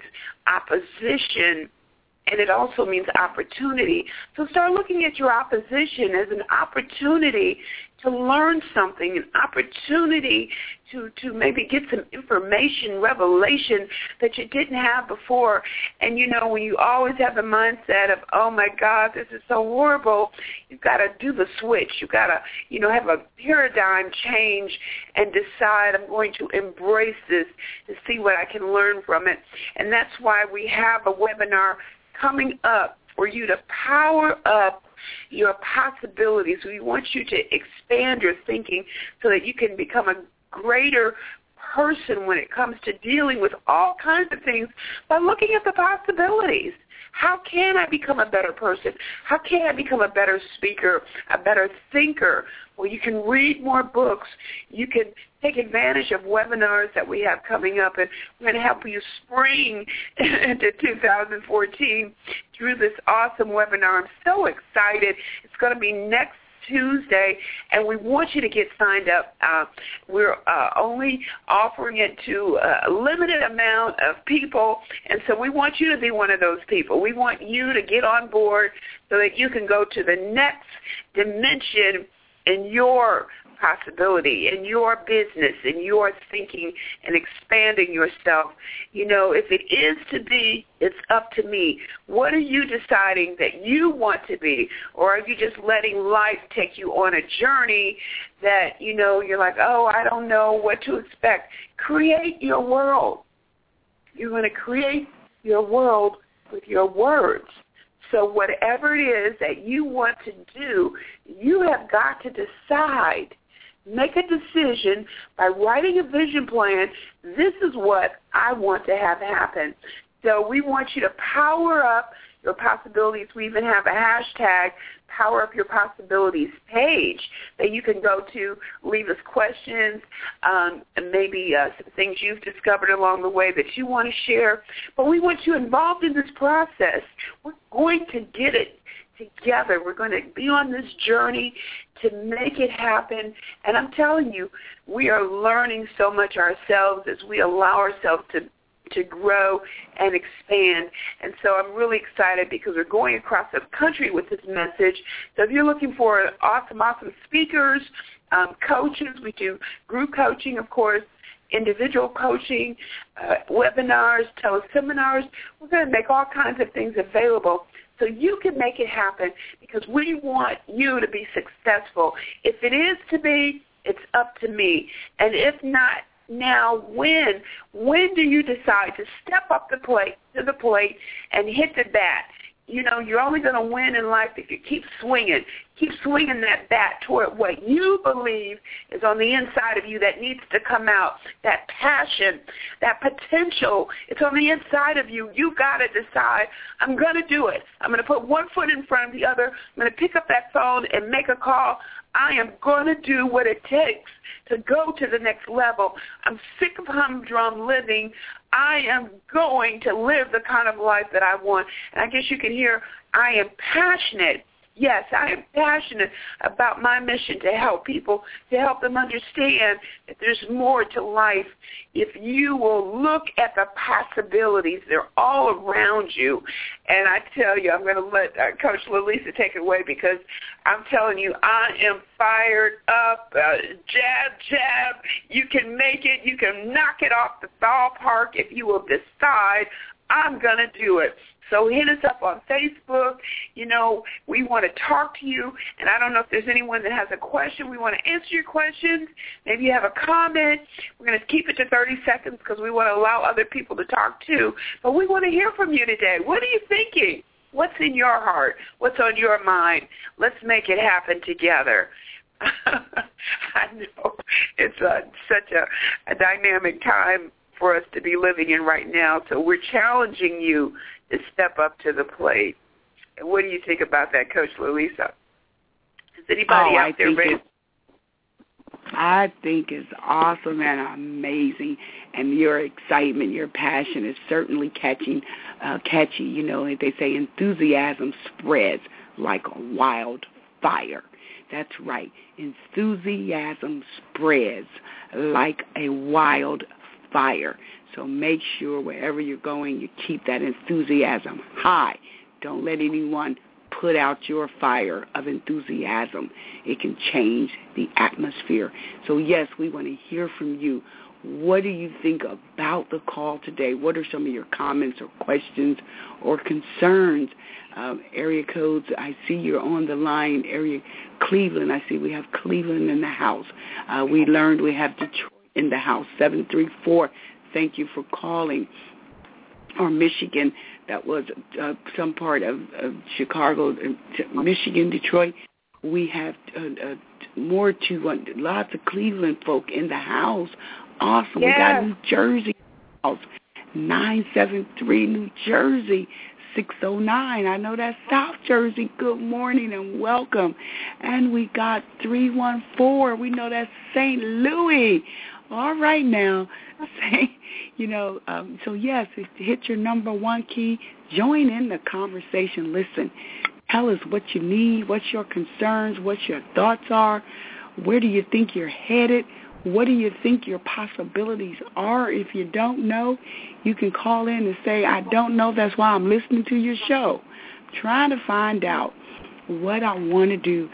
S5: opposition, and it also means opportunity. So start looking at your opposition as an opportunity to learn something, an opportunity to, to maybe get some information, revelation that you didn't have before. And, you know, when you always have the mindset of, oh, my God, this is so horrible, you've got to do the switch. You've got to, you know, have a paradigm change and decide I'm going to embrace this to see what I can learn from it. And that's why we have a webinar coming up for you to power up your possibilities. We want you to expand your thinking so that you can become a greater person when it comes to dealing with all kinds of things by looking at the possibilities. How can I become a better person? How can I become a better speaker, a better thinker? Well, you can read more books. You can take advantage of webinars that we have coming up, and we're going to help you spring into two thousand fourteen through this awesome webinar. I'm so excited. It's going to be next Tuesday, and we want you to get signed up. Uh, we're uh, only offering it to a limited amount of people, and so we want you to be one of those people. We want you to get on board so that you can go to the next dimension in your possibility, in your business, in your thinking, and expanding yourself. You know, if it is to be, it's up to me. What are you deciding that you want to be? Or are you just letting life take you on a journey that, you know, you're like, oh, I don't know what to expect. Create your world. You're going to create your world with your words. So whatever it is that you want to do, you have got to decide. Make a decision by writing a vision plan. This is what I want to have happen. So we want you to power up your possibilities. We even have a hashtag, Power Up Your Possibilities page that you can go to, leave us questions, um, and maybe uh, some things you've discovered along the way that you want to share. But we want you involved in this process. We're going to get it together. We're going to be on this journey to make it happen. And I'm telling you, we are learning so much ourselves as we allow ourselves to to grow and expand. And so I'm really excited because we're going across the country with this message. So if you're looking for awesome, awesome speakers, um, coaches, we do group coaching, of course, individual coaching, uh, webinars, teleseminars. We're going to make all kinds of things available so you can make it happen because we want you to be successful. If it is to be, it's up to me. And if not, now when? When do you decide to step up the plate to the plate and hit the bat? You know, you're only going to win in life if you keep swinging. Keep swinging that bat toward what you believe is on the inside of you that needs to come out, that passion, that potential. It's on the inside of you. You've got to decide, I'm going to do it. I'm going to put one foot in front of the other. I'm going to pick up that phone and make a call. I am going to do what it takes to go to the next level. I'm sick of humdrum living. I am going to live the kind of life that I want. And I guess you can hear I am passionate. Yes, I am passionate about my mission to help people, to help them understand that there's more to life. If you will look at the possibilities, they're all around you. And I tell you, I'm going to let uh, Coach Lalisa take it away because I'm telling you, I am fired up. Uh, jab, jab. You can make it. You can knock it off the ballpark if you will decide I'm going to do it. So hit us up on Facebook. You know, we want to talk to you. And I don't know if there's anyone that has a question. We want to answer your questions. Maybe you have a comment. We're going to keep it to thirty seconds because we want to allow other people to talk too. But we want to hear from you today. What are you thinking? What's in your heart? What's on your mind? Let's make it happen together. I know. It's a, such a, a dynamic time for us to be living in right now, so we're challenging you to step up to the plate. And what do you think about that, Coach Lalisa? Is anybody
S3: oh,
S5: out
S3: I
S5: there
S3: think
S5: ready?
S3: It's, I think it's awesome and amazing, and your excitement, your passion is certainly catching, uh, catchy. You know, they say enthusiasm spreads like a wildfire. That's right. Enthusiasm spreads like a wildfire. So make sure wherever you're going, you keep that enthusiasm high. Don't let anyone put out your fire of enthusiasm. It can change the atmosphere. So, yes, we want to hear from you. What do you think about the call today? What are some of your comments or questions or concerns? Um, area codes, I see you're on the line. Area Cleveland, I see we have Cleveland in the house. Uh, we learned we have Detroit in the house, seven three four. Thank you for calling. Or Michigan, that was uh, some part of, of Chicago, uh, Michigan, Detroit. We have uh, uh, more to uh, lots of Cleveland folk in the house. Awesome.
S5: Yeah.
S3: We got New Jersey house, nine seven three New Jersey, six oh nine. I know that's South Jersey. Good morning and welcome. And we got three one four. We know that's Saint Louis. All right now. Say, you know, um, so yes, hit your number one key. Join in the conversation. Listen, tell us what you need, what's your concerns, what your thoughts are. Where do you think you're headed? What do you think your possibilities are? If you don't know, you can call in and say, I don't know. That's why I'm listening to your show. I'm trying to find out what I want to do.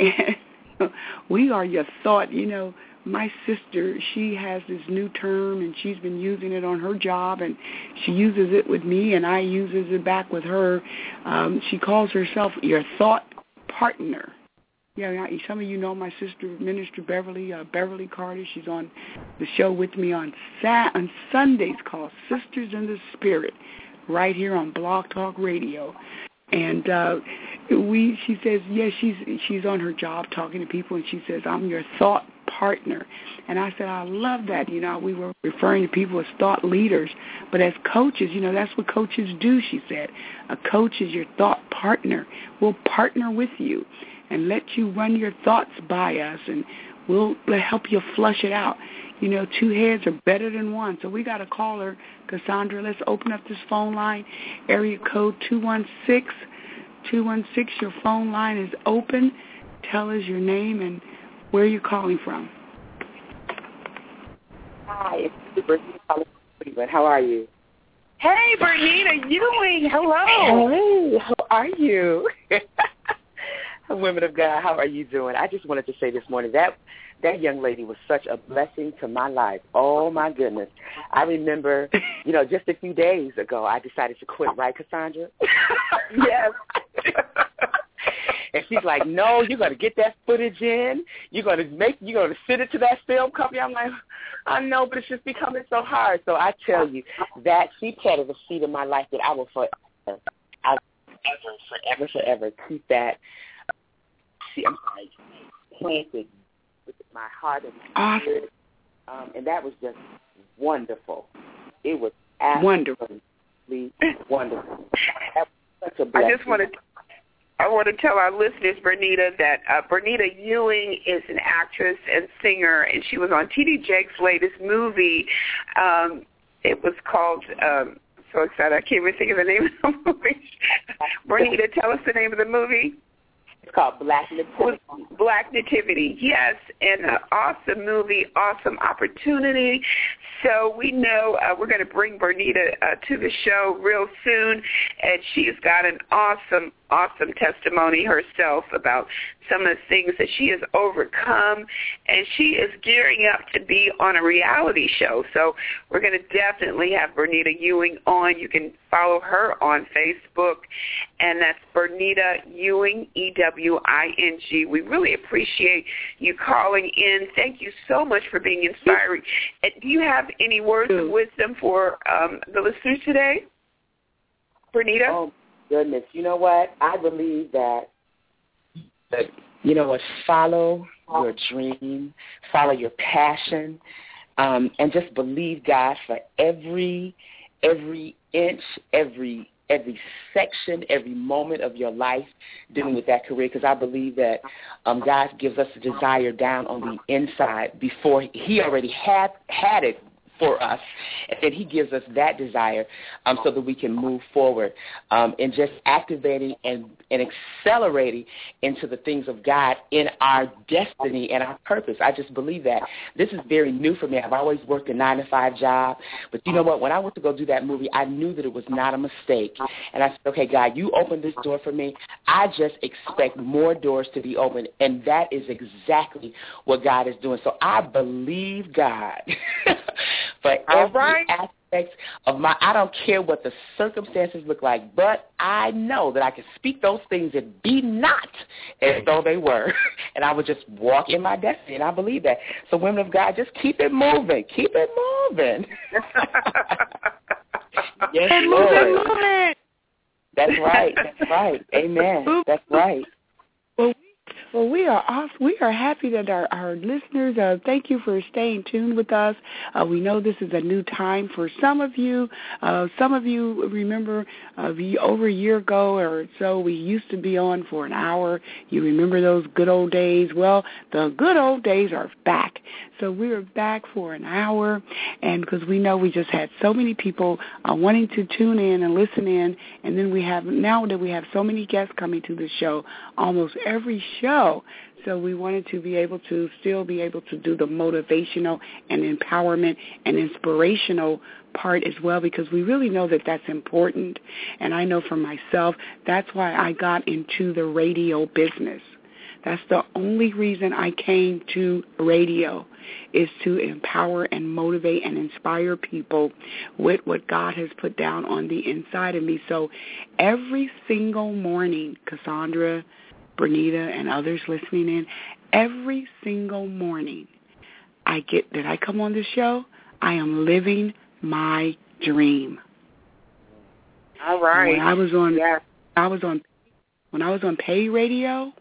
S3: And we are your thought, you know. My sister, she has this new term, and she's been using it on her job, and she uses it with me, and I uses it back with her. Um, she calls herself your thought partner. Yeah, some of you know my sister, Minister Beverly, uh, Beverly Carter. She's on the show with me on Sat on Sundays called Sisters in the Spirit, right here on Blog Talk Radio. And uh, we, she says, yes, she's she's on her job talking to people, and she says, I'm your thought partner. And I said, I love that. You know, we were referring to people as thought leaders, but as coaches, you know, that's what coaches do, she said. A coach is your thought partner. We'll partner with you and let you run your thoughts by us, and we'll help you flush it out. You know, two heads are better than one. So we got a caller, Cassandra. Let's open up this phone line. Area code two one six. two one six, your phone line is open. Tell us your name and where you're calling from.
S8: Hi, it's Bernita calling from Cleveland. How are you?
S5: Hey, Bernita Ewing. Hello.
S8: Hey, how are you? Women of God, how are you doing? I just wanted to say this morning that that young lady was such a blessing to my life. Oh, my goodness. I remember, you know, just a few days ago, I decided to quit, right, Cassandra?
S5: Yes.
S8: And she's like, no, you're going to get that footage in. You're going to make, you're going to send it to that film company. I'm like, I know, but it's just becoming so hard. So I tell you that she planted a seed in my life that I will forever, I will forever, forever, forever keep that. See, I'm sorry, planted with my heart and my spirit, um, and that was just wonderful. It was absolutely wonderful. wonderful. That was such a blessing.
S5: I just want to, I want to tell our listeners, Bernita, that uh, Bernita Ewing is an actress and singer, and she was on T D Jakes' latest movie. Um, it was called. Um, so excited! I can't even think of the name of the movie. Bernita, tell us the name of the movie.
S8: It's called Black Nativity.
S5: Black Nativity, yes, and an awesome movie, awesome opportunity. So we know uh, we're going to bring Bernita uh, to the show real soon, and she's got an awesome, awesome testimony herself about some of the things that she has overcome, and she is gearing up to be on a reality show. So we're going to definitely have Bernita Ewing on. You can follow her on Facebook, and that's Bernita Ewing, E W I N G. We really appreciate you calling in. Thank you so much for being inspiring. And do you have any words of wisdom for um, the listeners today, Bernita?
S8: Oh, goodness. You know what? I believe that, that you know, what, follow your dream, follow your passion, um, and just believe God for every every inch, every every section, every moment of your life dealing with that career, because I believe that um, God gives us a desire down on the inside before He already had had it for us, and then He gives us that desire um, so that we can move forward um, and just activating and, and accelerating into the things of God in our destiny and our purpose. I just believe that. This is very new for me. I've always worked a nine to five job, but you know what? When I went to go do that movie, I knew that it was not a mistake, and I said, okay, God, you opened this door for me. I just expect more doors to be opened, and that is exactly what God is doing. So I believe God for every right. aspect of my, I don't care what the circumstances look like, but I know that I can speak those things that be not as though they were, and I would just walk in my destiny, and I believe that. So women of God, just keep it moving. Keep it moving. Yes, Lord.
S3: Move it.
S8: That's right. That's right. Amen. That's right.
S3: Well, Well, we are off. We are happy that our, our listeners, uh, thank you for staying tuned with us. Uh, we know this is a new time for some of you. Uh, some of you remember uh, the, over a year ago or so, we used to be on for an hour. You remember those good old days? Well, the good old days are back. So we are back for an hour, and because we know we just had so many people uh, wanting to tune in and listen in, and then we have, now that we have so many guests coming to the show, almost every show, so we wanted to be able to still be able to do the motivational and empowerment and inspirational part as well, because we really know that that's important. And I know for myself, that's why I got into the radio business. That's the only reason I came to radio, is to empower and motivate and inspire people with what God has put down on the inside of me. So every single morning, Cassandra, Bernita, and others listening in, every single morning I get that I come on the show, I am living my dream.
S5: All right.
S3: When I was on,
S5: yeah.
S3: I was on, when I was on pay radio,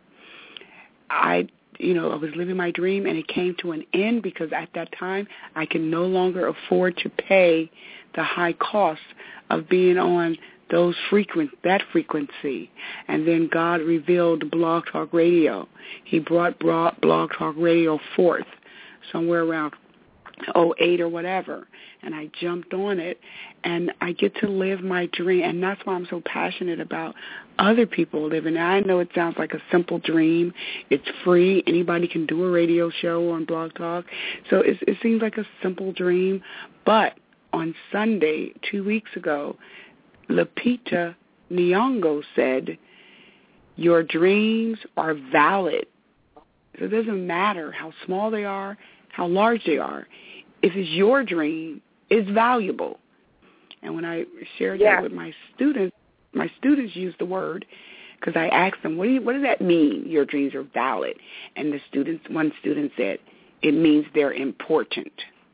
S3: I, you know, I was living my dream, and it came to an end because at that time I could no longer afford to pay the high cost of being on those frequent that frequency. And then God revealed Blog Talk Radio. He brought, brought Blog Talk Radio forth somewhere around oh eight or whatever, and I jumped on it, and I get to live my dream, and that's why I'm so passionate about other people living. Now, I know it sounds like a simple dream. It's free. Anybody can do a radio show on Blog Talk, so it, it seems like a simple dream. But on Sunday, two weeks ago, Lupita Nyong'o said, your dreams are valid. So it doesn't matter how small they are, how large they are. If it's your dream, it's valuable. And when I shared
S5: yeah.
S3: that with my students, my students used the word, because I asked them, what, do you, what does that mean, your dreams are valid? And the students, one student said, it means they're important.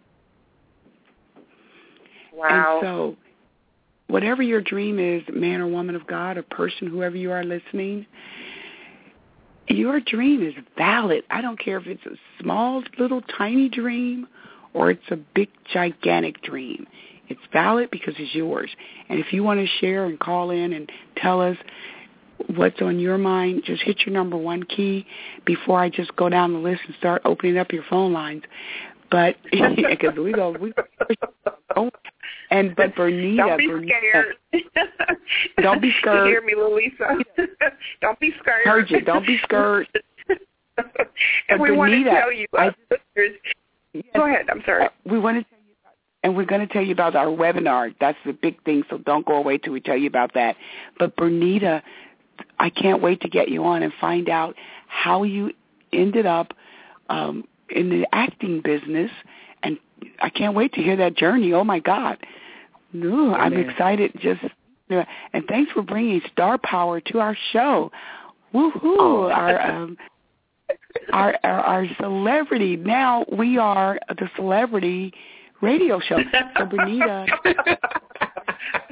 S5: Wow.
S3: And so whatever your dream is, man or woman of God, a person, whoever you are listening, your dream is valid. I don't care if it's a small, little, tiny dream or it's a big, gigantic dream. It's valid because it's yours. And if you want to share and call in and tell us what's on your mind, just hit your number one key before I just go down the list and start opening up your phone lines. But because we go, we go. And but Bernita,
S5: don't be
S3: Bernita,
S5: scared.
S3: Don't be scared.
S5: You hear me, Lalisa? Don't be scared.
S3: Heard you. Don't be scared.
S5: And we
S3: Bernita,
S5: want to tell you, uh,
S3: I,
S5: listeners. Yes, go ahead. I'm sorry.
S3: We want to tell you, about, and we're going to tell you about our webinar. That's the big thing. So don't go away till we tell you about that. But Bernita, I can't wait to get you on and find out how you ended up um, in the acting business. And I can't wait to hear that journey. Oh, my God. No, I'm excited. Just you know, and thanks for bringing star power to our show. Woohoo! Oh. Our, um, our, our our celebrity. Now we are the celebrity radio show. So Bernita,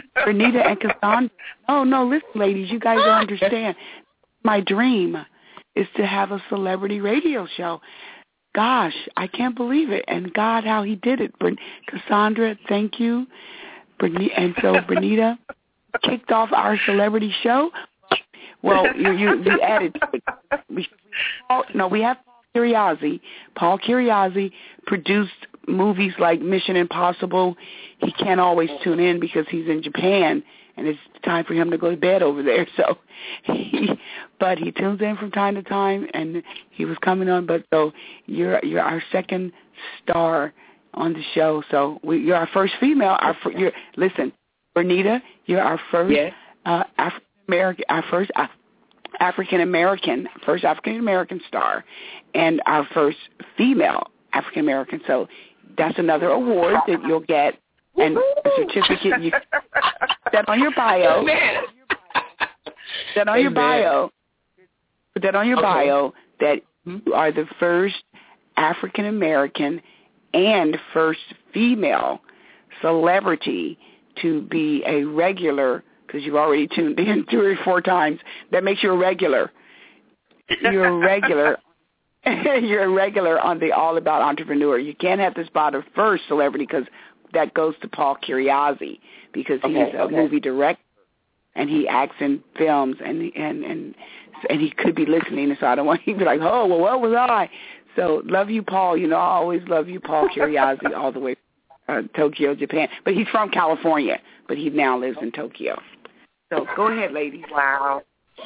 S3: Bernita and Cassandra. Oh, no, listen, ladies, you guys don't understand. My dream. is to have a celebrity radio show. Gosh, I can't believe it. And God, how he did it. Cassandra, thank you. And so Bernita kicked off our celebrity show. Well, you you, you added to it. No, we have Paul Curiazzi. Paul Curiazzi produced movies like Mission Impossible. He can't always tune in because he's in Japan, and it's time for him to go to bed over there. So, he, but he tunes in from time to time, and he was coming on. But so you're you're our second star on the show. So we, you're our first female. Our you're, listen, Bernita, you're our first
S8: yes.
S3: uh, African American, our first uh, African American, first African American star, and our first female African American. So that's another award that you'll get, and a certificate. You that on your bio.
S8: Amen.
S3: That on
S8: Amen.
S3: your bio. Put that on your
S8: okay.
S3: bio that you are the first African American and first female celebrity to be a regular, because you've already tuned in three or four times. That makes you a regular. You're a regular. You're a regular on the All About Entrepreneur. You can't have this about a first celebrity because that goes to Paul Curiazzi because he's
S8: okay,
S3: a
S8: okay.
S3: movie director and he acts in films and and and and he could be listening. And so I don't want him to be like, oh, well, what was I? So love you, Paul. You know, I always love you, Paul Curiazzi, all the way from uh, Tokyo, Japan. But he's from California, but he now lives in Tokyo. So go ahead, ladies.
S5: Wow.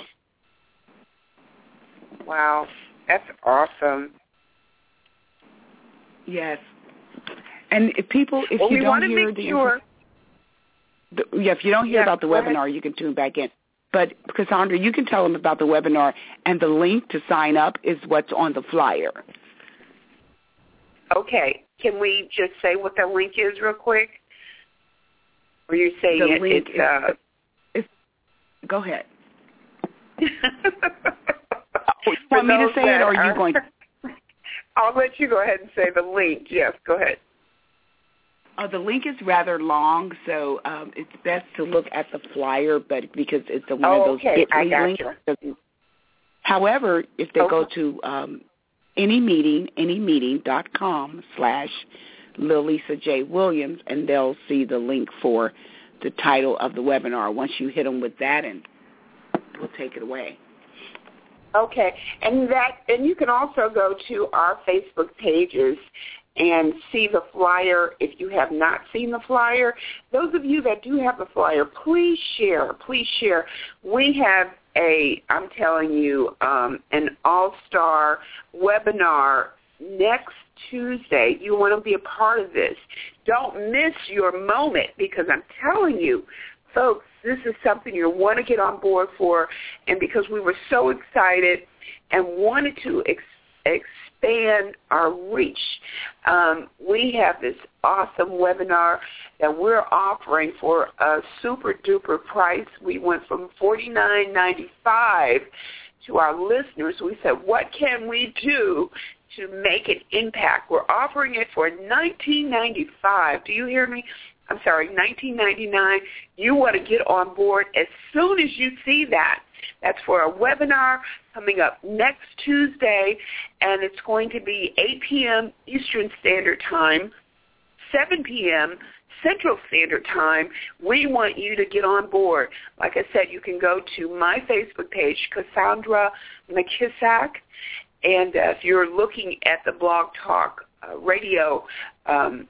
S5: Wow. That's awesome.
S3: Yes. And if people, if
S5: well,
S3: you
S5: we
S3: don't
S5: want to
S3: hear
S5: make
S3: the,
S5: sure.
S3: the, yeah, if you don't hear
S5: yeah,
S3: about the webinar,
S5: ahead.
S3: you can tune back in. But Cassandra, you can tell them about the webinar, and the link to sign up is what's on the flyer.
S5: Okay. Can we just say what the link is real quick? Or you're saying
S3: the
S5: it,
S3: link
S5: it's,
S3: is,
S5: uh...
S3: it's, go ahead.
S5: Oh,
S3: you want me to say it, or are you going to?
S5: I'll let you go ahead and say the link. Yes, go ahead.
S3: Uh, the link is rather long, so um, it's best to look at the flyer, but because it's a, one
S5: oh,
S3: of those
S5: okay.
S3: bit links.
S5: You.
S3: However, if they
S5: okay.
S3: go to um, any meeting, anymeeting.com slash Lisa J. Williams, and they'll see the link for the title of the webinar. Once you hit them with that, and we'll take it away.
S5: Okay, and that, and you can also go to our Facebook pages and see the flyer if you have not seen the flyer. Those of you that do have the flyer, please share, please share. We have a, I'm telling you, um, an all-star webinar next Tuesday. You want to be a part of this. Don't miss your moment because I'm telling you, folks, this is something you want to get on board for, and because we were so excited and wanted to ex- expand our reach, um, we have this awesome webinar that we're offering for a super-duper price. We went from forty-nine ninety-five to our listeners. We said, what can we do to make an impact? We're offering it for nineteen ninety-five. Do you hear me? I'm sorry, nineteen ninety-nine. You want to get on board as soon as you see that. That's for a webinar coming up next Tuesday, and it's going to be eight p.m. Eastern Standard Time, seven p.m. Central Standard Time. We want you to get on board. Like I said, you can go to my Facebook page, Cassandra McKissack, and uh, if you're looking at the Blog Talk uh, Radio um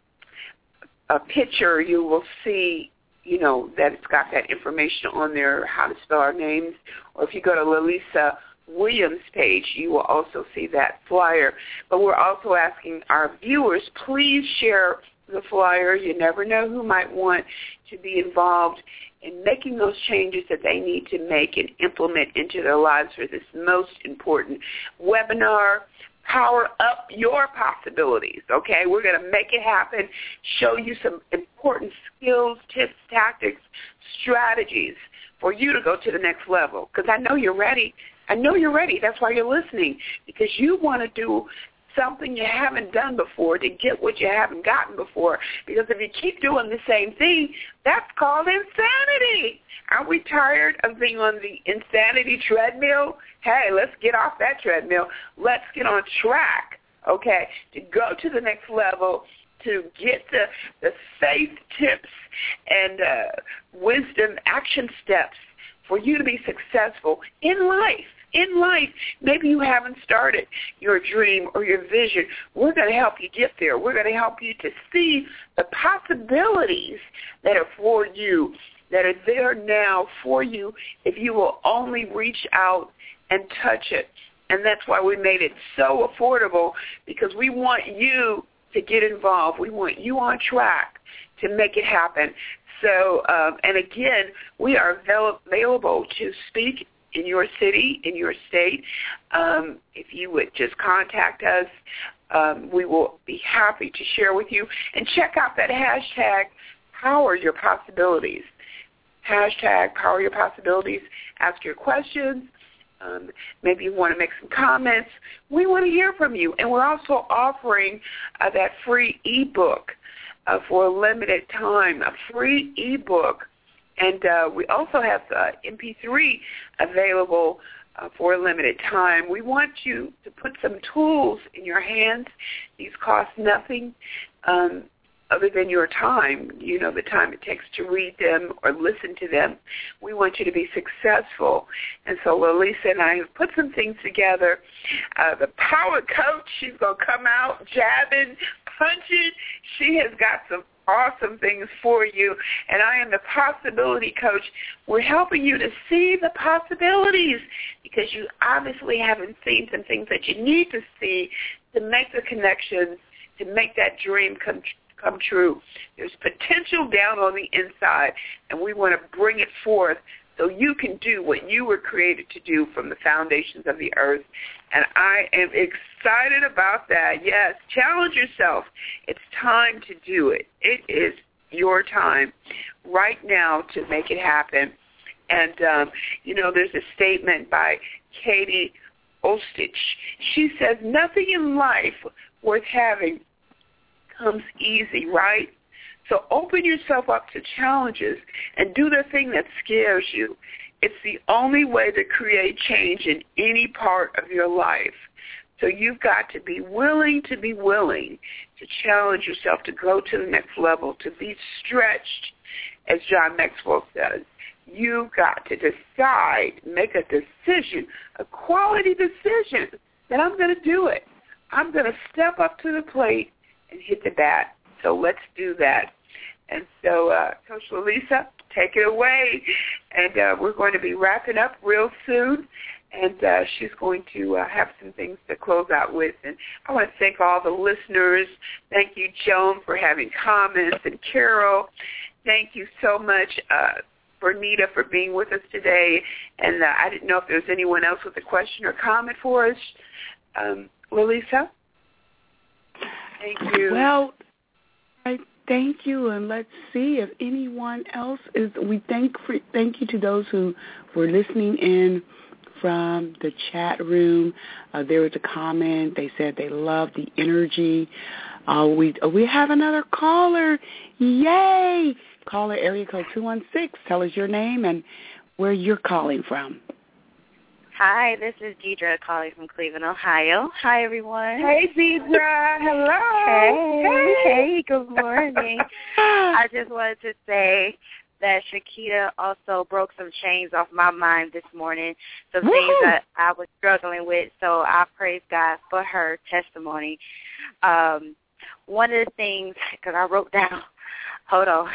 S5: a picture, you will see, you know, that it's got that information on there, how to spell our names. Or if you go to Lisa Williams' page, you will also see that flyer. But we're also asking our viewers, please share the flyer. You never know who might want to be involved in making those changes that they need to make and implement into their lives for this most important webinar. Power up your possibilities, okay? We're going to make it happen, show you some important skills, tips, tactics, strategies for you to go to the next level, because I know you're ready. I know you're ready. That's why you're listening, because you want to do something you haven't done before to get what you haven't gotten before. Because if you keep doing the same thing, that's called insanity. Aren't we tired of being on the insanity treadmill? Hey, let's get off that treadmill. Let's get on track, okay, to go to the next level, to get the, the faith tips and uh, wisdom action steps for you to be successful in life. In life, maybe you haven't started your dream or your vision. We're going to help you get there. We're going to help you to see the possibilities that are for you, that are there now for you if you will only reach out and touch it. And that's why we made it so affordable, because we want you to get involved. We want you on track to make it happen. So, um, and again, we are avail- available to speak in your city, in your state. Um, if you would just contact us, um, we will be happy to share with you. And check out that hashtag, Power Your Possibilities. Hashtag Power Your Possibilities. Ask your questions. Um, maybe you want to make some comments. We want to hear from you. And we're also offering uh, that free ebook uh, for a limited time, a free ebook. And uh, we also have uh, M P three available uh, for a limited time. We want you to put some tools in your hands. These cost nothing um, other than your time, you know, the time it takes to read them or listen to them. We want you to be successful. And so Lalisa and I have put some things together. Uh, the Power Coach, she's going to come out jabbing, punching. She has got some awesome things for you. And I am the Possibility Coach. We're helping you to see the possibilities, because you obviously haven't seen some things that you need to see to make the connections, to make that dream come come true. There's potential down on the inside, and we want to bring it forth so you can do what you were created to do from the foundations of the earth. And I am excited about that. Yes, challenge yourself. It's time to do it. It is your time right now to make it happen. And, um, you know, there's a statement by Katie Ostich. She says, nothing in life worth having comes easy, right? So open yourself up to challenges and do the thing that scares you. It's the only way to create change in any part of your life. So you've got to be willing to be willing to challenge yourself, to go to the next level, to be stretched, as John Maxwell says. You've got to decide, make a decision, a quality decision, that I'm going to do it. I'm going to step up to the plate and hit the bat. So let's do that. And so, uh, Coach Lalisa, take it away. And uh, we're going to be wrapping up real soon. And uh, she's going to uh, have some things to close out with. And I want to thank all the listeners. Thank you, Joan, for having comments. And Carol, thank you so much, uh, Bernita, for being with us today. And uh, I didn't know if there was anyone else with a question or comment for us. Um, Lalisa? Thank you.
S3: Well, I thank you, and let's see if anyone else is. We thank for, thank you to those who were listening in from the chat room. Uh, there was a comment. They said they love the energy. Uh, we uh, we have another caller. Yay! Caller area code two one six. Tell us your name and where you're calling from.
S9: Hi, this is Deidre calling from Cleveland, Ohio. Hi, everyone.
S5: Hey, Deidre. Hello.
S9: Hey,
S5: hey,
S9: hey, good morning. I just wanted to say that Shakita also broke some chains off my mind this morning, some Woo! things that I was struggling with, so I praise God for her testimony. Um, one of the things, because I wrote down, hold on,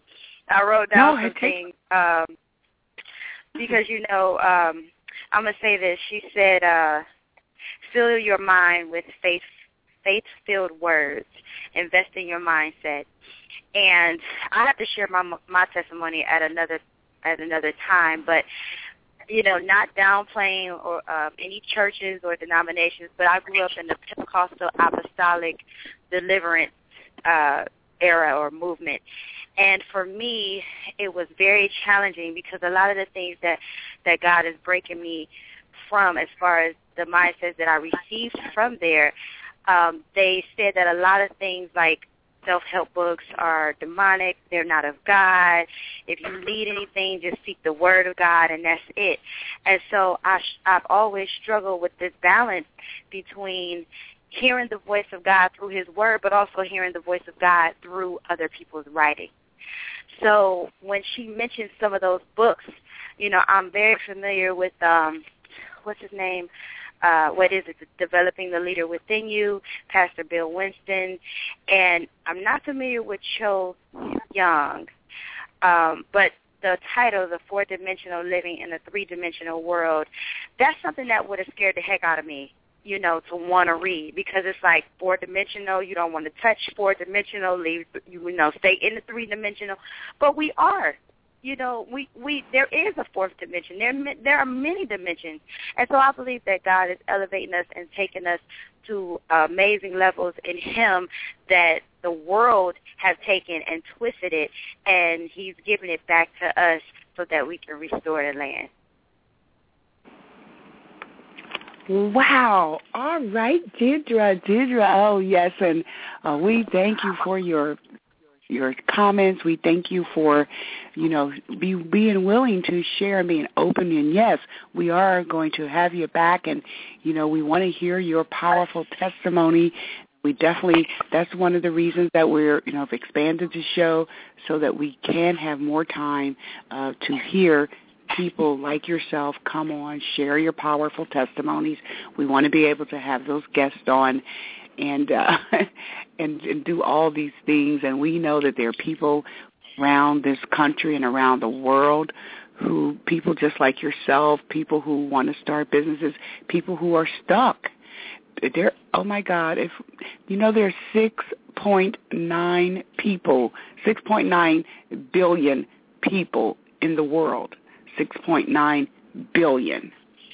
S9: I wrote down
S3: no,
S9: some
S3: take-
S9: things, um, because, you know, um, I'm going to say this. She said, uh, fill your mind with faith, faith-filled words. Invest in your mindset. And I have to share my my testimony at another at another time, but, you know, not downplaying or uh, any churches or denominations, but I grew up in the Pentecostal Apostolic Deliverance uh, era or movement. And for me, it was very challenging because a lot of the things that, that God is breaking me from as far as the mindsets that I received from there, Um, they said that a lot of things like self-help books are demonic. They're not of God. If you need anything, just seek the word of God, and that's it. And so I, I've always struggled with this balance between hearing the voice of God through his word, but also hearing the voice of God through other people's writing. So when she mentioned some of those books, you know, I'm very familiar with, um, what's his name? Uh, what is it, Developing the Leader Within You, Pastor Bill Winston, and I'm not familiar with Cho Young, um, but the title, The Four-Dimensional Living in a Three-Dimensional World, that's something that would have scared the heck out of me, you know, to want to read, because it's like four-dimensional, you don't want to touch four-dimensional, leave, you know, stay in the three-dimensional, but we are. You know, we, we there is a fourth dimension. There there are many dimensions. And so I believe that God is elevating us and taking us to amazing levels in him that the world has taken and twisted it, and he's giving it back to us so that we can restore the land.
S3: Wow. All right, Deirdre, Deirdre. Oh, yes, and uh, we thank you for your your comments. We thank you for, you know, be, being willing to share and being open. And, yes, we are going to have you back, and, you know, we want to hear your powerful testimony. We definitely, that's one of the reasons that we're, you know, have expanded the show so that we can have more time uh, to hear people like yourself come on, share your powerful testimonies. We want to be able to have those guests on and uh, and, and do all these things. And we know that there are people around this country and around the world who, people just like yourself, people who want to start businesses, people who are stuck. There, oh, my God, if you know there's six point nine people, six point nine billion people in the world, six point nine billion,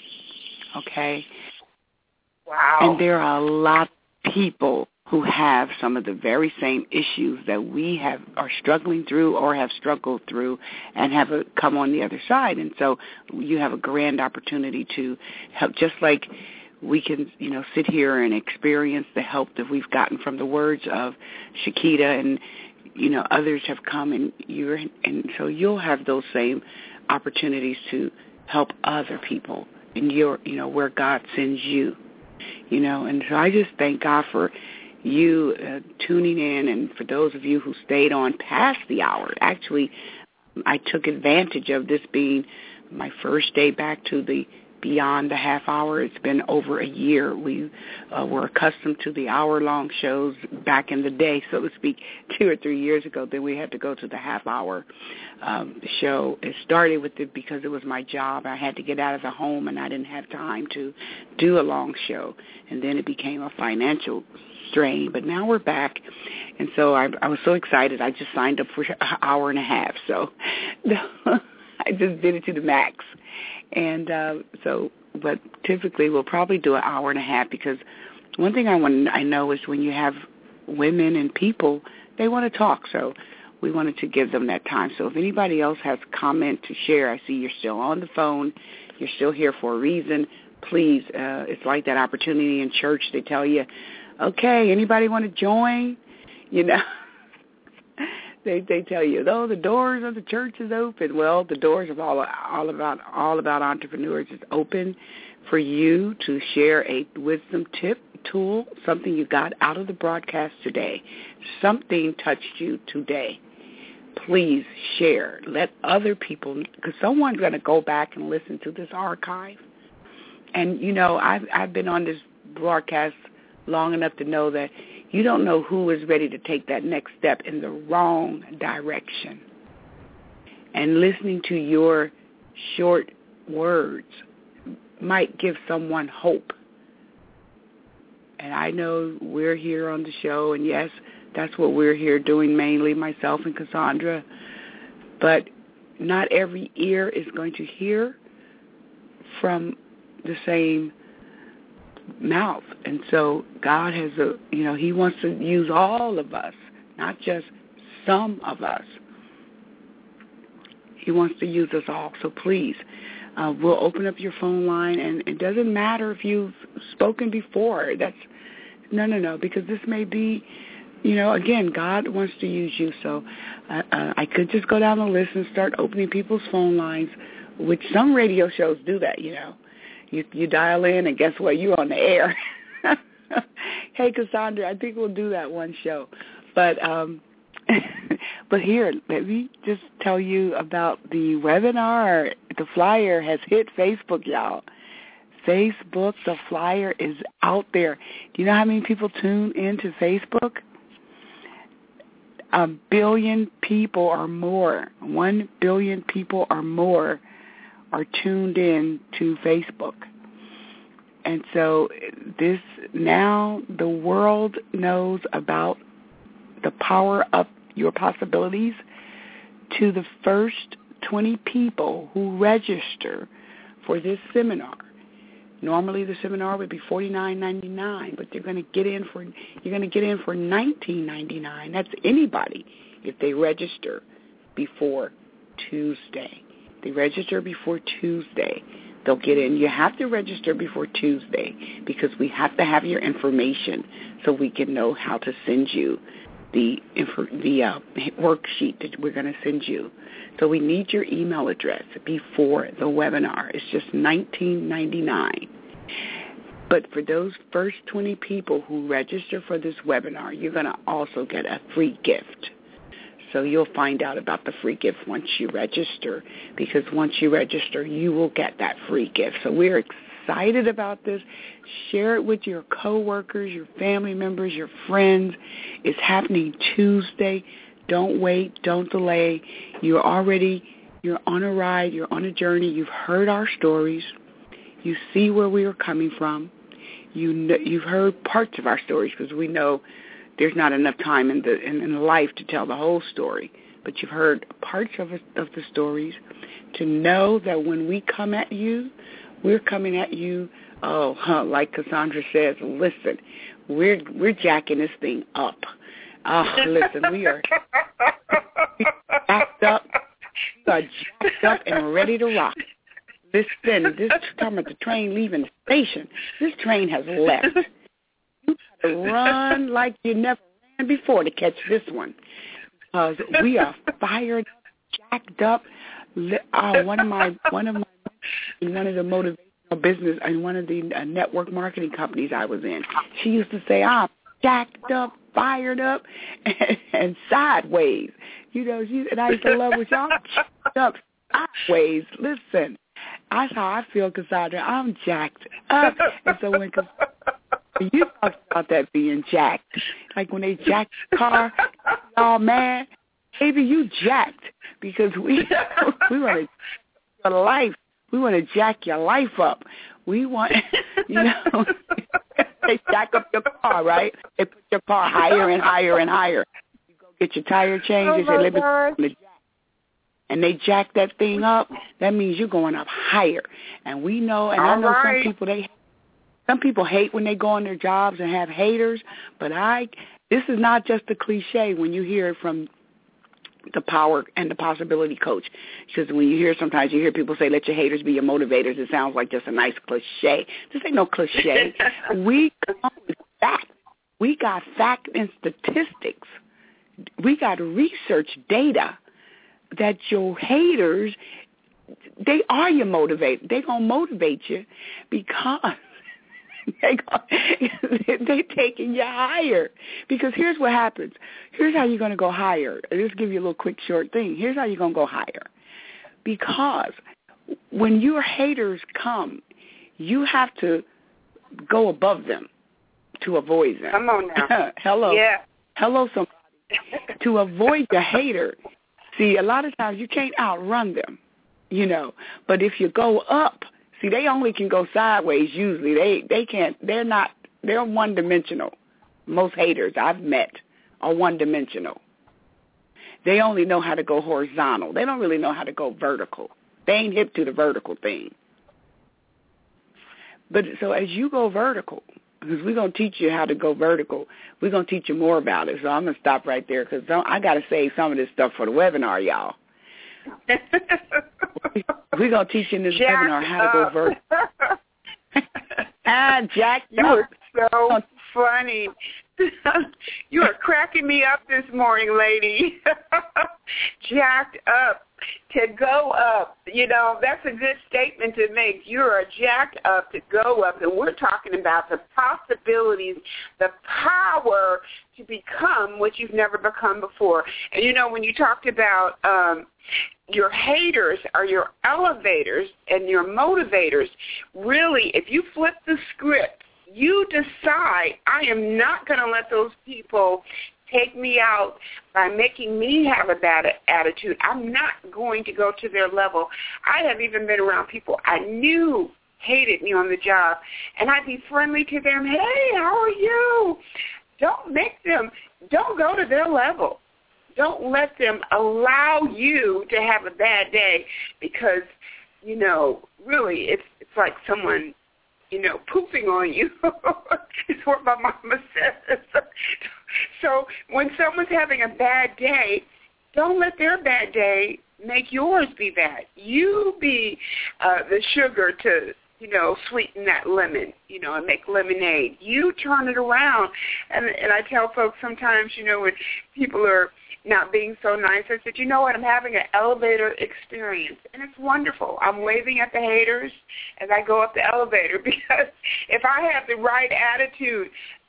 S3: okay?
S5: Wow.
S3: And there are a lot of people who have some of the very same issues that we have are struggling through or have struggled through and have a, come on the other side. And so you have a grand opportunity to help, just like we can, you know, sit here and experience the help that we've gotten from the words of Shakita, and, you know, others have come, and you're, and so you'll have those same opportunities to help other people in your, you know, where God sends you, you know. And so I just thank God for you uh, tuning in, and for those of you who stayed on past the hour. Actually, I took advantage of this being my first day back to the beyond the half hour. It's been over a year. We uh, were accustomed to the hour-long shows back in the day, so to speak, two or three years ago. Then we had to go to the half-hour um, show. It started with it because it was my job. I had to get out of the home, and I didn't have time to do a long show. And then it became a financial strain. But now we're back, and so I, I was so excited. I just signed up for an hour and a half. So I just did it to the max. And uh, so, but typically we'll probably do an hour and a half, because one thing I want I know is when you have women and people, they want to talk. So we wanted to give them that time. So if anybody else has a comment to share, I see you're still on the phone. You're still here for a reason. Please, uh, it's like that opportunity in church. They tell you, okay, anybody want to join? You know. They they tell you, oh, the doors of the church is open. Well, the doors of all all about all about entrepreneurs is open for you to share a wisdom tip, tool, something you got out of the broadcast today, something touched you today. Please share. Let other people, because someone's going to go back and listen to this archive. And you know, I've I've been on this broadcast long enough to know that you don't know who is ready to take that next step in the wrong direction. And listening to your short words might give someone hope. And I know we're here on the show, and yes, that's what we're here doing mainly, myself and Cassandra. But not every ear is going to hear from the same mouth. And so God has a, you know, he wants to use all of us, not just some of us. He wants to use us all. So please, uh, we'll open up your phone line, and it doesn't matter if you've spoken before. That's no, no, no, because this may be, you know, again, God wants to use you. So uh, uh, I could just go down the list and start opening people's phone lines, which some radio shows do that, you know. You, you dial in, and guess what? You're on the air. Hey, Cassandra, I think we'll do that one show. But um, but here, let me just tell you about the webinar. The flyer has hit Facebook, y'all. Facebook, the flyer is out there. Do you know how many people tune into Facebook? A billion people or more, one billion people or more are tuned in to Facebook. And so this, now the world knows about the power of your possibilities. To the first twenty people who register for this seminar. Normally the seminar would be forty-nine ninety-nine, but they're going to get in for you're going to get in for nineteen ninety-nine. That's anybody if they register before Tuesday. They register before Tuesday. They'll get in. You have to register before Tuesday because we have to have your information so we can know how to send you the the uh, worksheet that we're going to send you. So we need your email address before the webinar. It's just nineteen ninety-nine. But for those first twenty people who register for this webinar, you're going to also get a free gift. So you'll find out about the free gift once you register, because once you register, you will get that free gift. So we're excited about this. Share it with your coworkers, your family members, your friends. It's happening Tuesday. Don't wait. Don't delay. You're already, you're on a ride. You're on a journey. You've heard our stories. You see where we are coming from. You know, you've heard parts of our stories because we know there's not enough time in the in, in life to tell the whole story, but you've heard parts of it, of the stories. To know that when we come at you, we're coming at you. Oh, huh, like Cassandra says, listen, we're we're jacking this thing up. Oh, listen, we are jacked up. We are jacked up and ready to rock. Listen, this talking about the train leaving the station. This train has left. You gotta run like you never ran before to catch this one, because we are fired up, jacked up. Uh, one of my one of my one of the motivational business and one of the uh, network marketing companies I was in, she used to say, "I'm jacked up, fired up, and, and sideways." You know, she and I used to love what y'all jacked up, sideways. Listen, that's how I feel, Cassandra. I'm jacked up, and so when you talk about that being jacked, like when they jack the car, y'all mad. Maybe you jacked because we we want to your life. We want to jack your life up. We want, you know, they jack up your car, right? They put your car higher and higher and higher. You go get your tire changed.
S5: Oh
S3: they say, let me on the jack. And they jack that thing up. That means you're going up higher. And we know, and All I know right. some people they. Some people hate when they go on their jobs and have haters, but I, this is not just a cliche when you hear it from the power and the possibility coach. Because when you hear, sometimes you hear people say, let your haters be your motivators. It sounds like just a nice cliche. This ain't no cliche. We come with fact. We got fact and statistics. We got research data that your haters, they are your motivator. They're going to motivate you because They they taking you higher, because here's what happens. Here's how you're going to go higher. I'll just give you a little quick short thing. Here's how you're going to go higher. Because when your haters come, you have to go above them to avoid them.
S5: Come on now.
S3: Hello.
S5: Yeah.
S3: Hello, somebody. To avoid the hater. See, a lot of times you can't outrun them, you know. But if you go up, see, they only can go sideways usually. They they can't. They're not. They're one-dimensional. Most haters I've met are one-dimensional. They only know how to go horizontal. They don't really know how to go vertical. They ain't hip to the vertical thing. But so as you go vertical, because we're going to teach you how to go vertical, we're going to teach you more about it. So I'm going to stop right there because I got to save some of this stuff for the webinar, y'all. We're going to teach you in this
S5: Jack
S3: webinar how to go vertical. ah, Jack,
S5: you were so funny. You are cracking me up this morning, lady. Jacked up. To go up, you know, that's a good statement to make. You are jacked up to go up, and we're talking about the possibilities, the power to become what you've never become before. And, you know, when you talked about um, your haters are your elevators and your motivators, really, if you flip the script, you decide, I am not going to let those people take me out by making me have a bad attitude. I'm not going to go to their level. I have even been around people I knew hated me on the job, and I'd be friendly to them. Hey, how are you? Don't make them, don't go to their level. Don't let them allow you to have a bad day because, you know, really it's it's like someone, you know, pooping on you. It's what my mama says. So when someone's having a bad day, don't let their bad day make yours be bad. You be uh, the sugar to, you know, sweeten that lemon, you know, and make lemonade. You turn it around. And, and I tell folks sometimes, you know, when people are not being so nice, I said, you know what, I'm having an elevator experience, and it's wonderful. I'm waving at the haters as I go up the elevator because if I have the right attitude,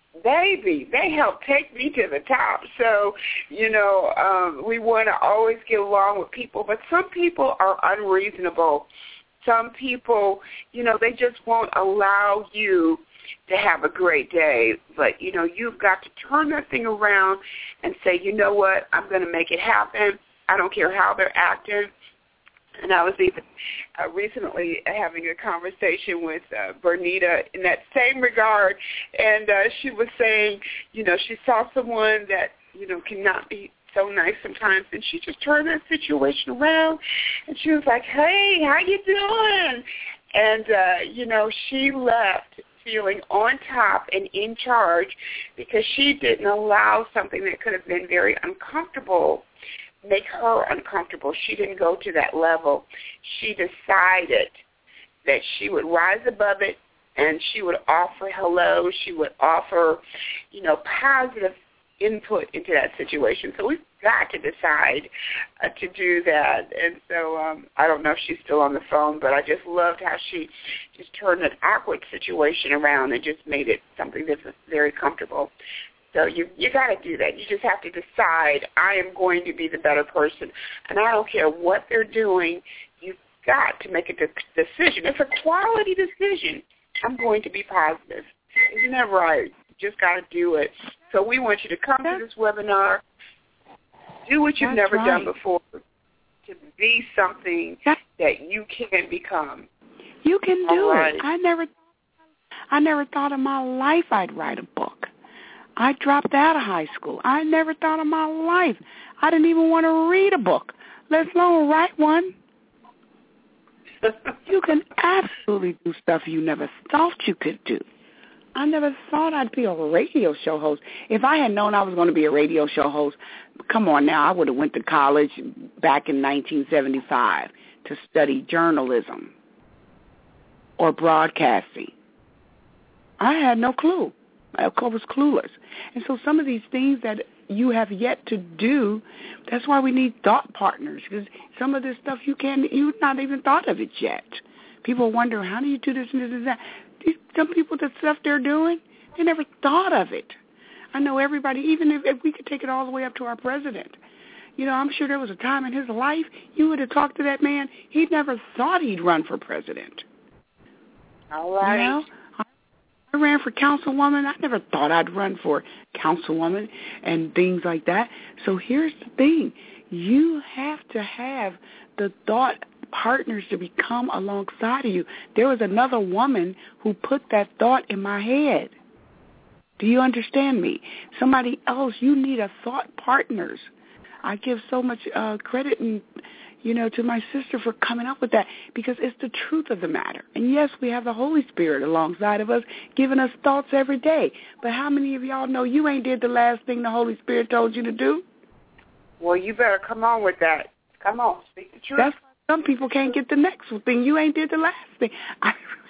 S5: baby, they help take me to the top. So, you know, um, we want to always get along with people, but some people are unreasonable. Some people, you know, they just won't allow you to have a great day. But, you know, you've got to turn that thing around and say, you know what, I'm going to make it happen. I don't care how they're acting. And I was even uh, recently having a conversation with uh, Bernita in that same regard, and uh, she was saying, you know, she saw someone that, you know, cannot be so nice sometimes, and she just turned that situation around, and she was like, hey, how you doing? And, uh, you know, she left feeling on top and in charge because she didn't allow something that could have been very uncomfortable make her uncomfortable. She didn't go to that level. She decided that she would rise above it and she would offer hello. She would offer, you know, positive input into that situation. So we've got to decide uh, to do that. And so um, I don't know if she's still on the phone, but I just loved how she just turned an awkward situation around and just made it something that's very comfortable. So you you got to do that. You just have to decide, I am going to be the better person, and I don't care what they're doing. You've got to make a de- decision. It's a quality decision. I'm going to be positive. Isn't that right? You just got to do it. So we want you to come to this webinar, do what you've
S3: That's
S5: never
S3: right.
S5: done before, to be something that you can become.
S3: You can do
S5: All right.
S3: it. I never, I never thought in my life I'd write a book. I dropped out of high school. I never thought in my life. I didn't even want to read a book, let alone write one. You can absolutely do stuff you never thought you could do. I never thought I'd be a radio show host. If I had known I was going to be a radio show host, come on now, I would have went to college back in nineteen seventy-five to study journalism or broadcasting. I had no clue. I was clueless. And so some of these things that you have yet to do, that's why we need thought partners, because some of this stuff you can't, you've not even thought of it yet. People wonder, how do you do this and this and that? These, some people, the stuff they're doing, they never thought of it. I know everybody, even if, if we could take it all the way up to our president. You know, I'm sure there was a time in his life, you would have talked to that man, he never thought he'd run for president.
S5: All right.
S3: You know? I ran for councilwoman. I never thought I'd run for councilwoman and things like that. So here's the thing. You have to have the thought partners to become alongside of you. There was another woman who put that thought in my head. Do you understand me? Somebody else, you need a thought partners. I give so much uh, credit and you know, to my sister for coming up with that, because it's the truth of the matter. And yes, we have the Holy Spirit alongside of us, giving us thoughts every day. But how many of y'all know you ain't did the last thing the Holy Spirit told you to do?
S5: Well, you better come on with that. Come on, speak the truth.
S3: That's why some people can't get the next thing. You ain't did the last thing. I,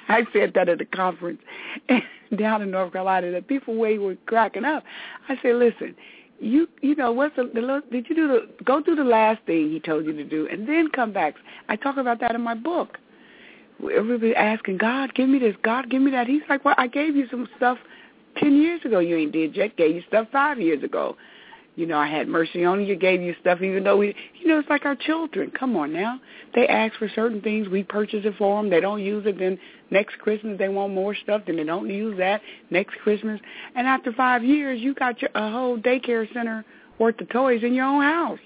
S3: I said that at a conference down in North Carolina. The people way were cracking up. I said, listen, you you know, what's the, the did you do the go do the last thing he told you to do, and then come back. I talk about that in my book. Everybody asking, God, give me this, God, give me that. He's like, well, I gave you some stuff ten years ago you ain't did yet. Gave you stuff five years ago. You know, I had mercy on you, gave you stuff even though we, you know, it's like our children. Come on now. They ask for certain things. We purchase it for them. They don't use it. Then next Christmas they want more stuff. Then they don't use that next Christmas. And after five years, you got your, a whole daycare center worth of toys in your own house.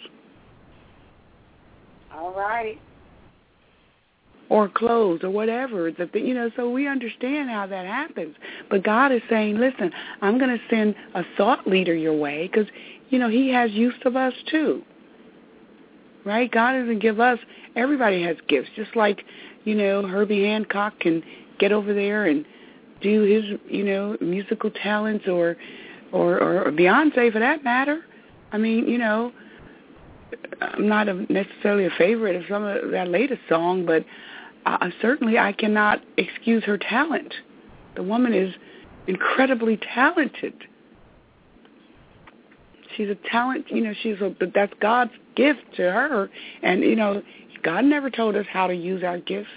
S2: All right.
S3: Or clothes or whatever. The, you know, so we understand how that happens. But God is saying, listen, I'm going to send a thought leader your way because, you know, he has use of us too. Right? God doesn't give us, everybody has gifts. Just like, you know, Herbie Hancock can get over there and do his, you know, musical talents or, or, or Beyonce for that matter. I mean, you know, I'm not a, necessarily a favorite of some of that latest song, but uh, certainly I cannot excuse her talent. The woman is incredibly talented. She's a talent, you know, she's a, that's God's gift to her. And, you know, God never told us how to use our gifts.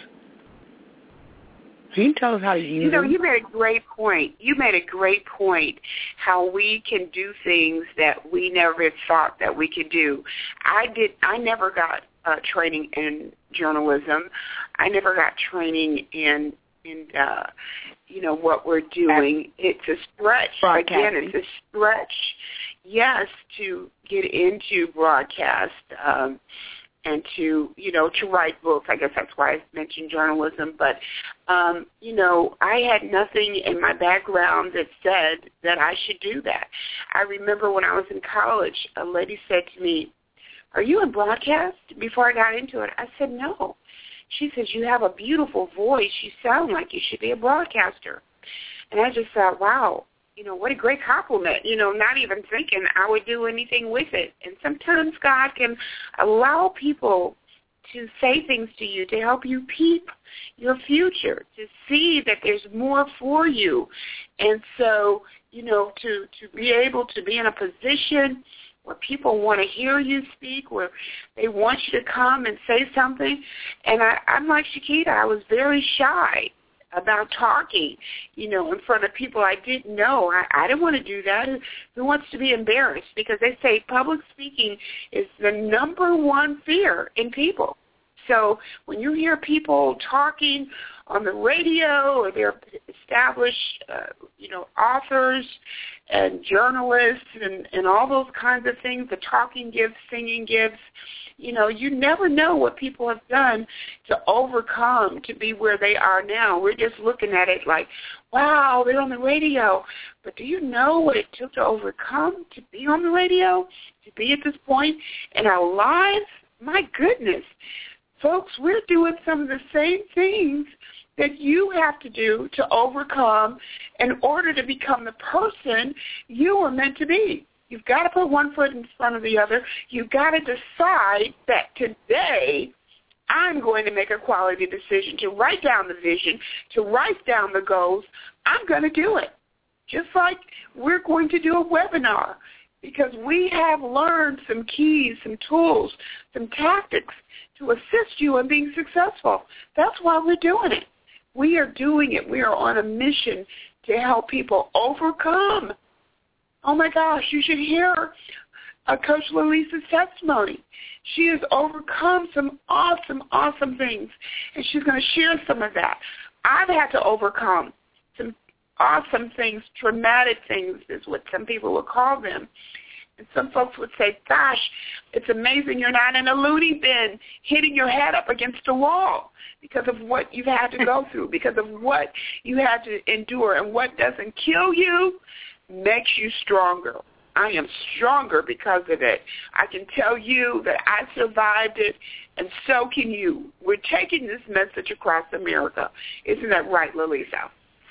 S3: He didn't tell us how to use
S5: You know,
S3: them.
S5: you made a great point. You made a great point how we can do things that we never thought that we could do. I did. I never got uh, training in journalism. I never got training in, in uh, you know, what we're doing. It's a stretch. Again, it's a stretch. Yes, to get into broadcast um, and to, you know, to write books. I guess that's why I mentioned journalism. But, um, you know, I had nothing in my background that said that I should do that. I remember when I was in college, a lady said to me, are you in broadcast? Before I got into it, I said, no. She says, you have a beautiful voice. You sound like you should be a broadcaster. And I just thought, wow. You know, what a great compliment, you know, not even thinking I would do anything with it. And sometimes God can allow people to say things to you to help you peep your future, to see that there's more for you. And so, you know, to, to be able to be in a position where people want to hear you speak, where they want you to come and say something. And I, I'm like Shakita, I was very shy about talking, you know, in front of people I didn't know. I, I didn't want to do that. Who wants to be embarrassed? Because they say public speaking is the number one fear in people. So when you hear people talking on the radio or they're established, uh, you know, authors and journalists and, and all those kinds of things, the talking gifts, singing gifts, you know, you never know what people have done to overcome to be where they are now. We're just looking at it like, wow, they're on the radio. But do you know what it took to overcome to be on the radio, to be at this point in our lives? My goodness. Folks, we're doing some of the same things that you have to do to overcome in order to become the person you were meant to be. You've got to put one foot in front of the other. You've got to decide that today I'm going to make a quality decision to write down the vision, to write down the goals. I'm going to do it. Just like we're going to do a webinar because we have learned some keys, some tools, some tactics to assist you in being successful. That's why we're doing it. We are doing it. We are on a mission to help people overcome. Oh, my gosh, you should hear uh, Coach Lalisa's testimony. She has overcome some awesome, awesome things, and she's going to share some of that. I've had to overcome some awesome things, traumatic things is what some people would call them. And some folks would say, gosh, it's amazing you're not in a loony bin hitting your head up against a wall because of what you've had to go through, because of what you had to endure. And what doesn't kill you makes you stronger. I am stronger because of it. I can tell you that I survived it, and so can you. We're taking this message across America. Isn't that right, Lalisa?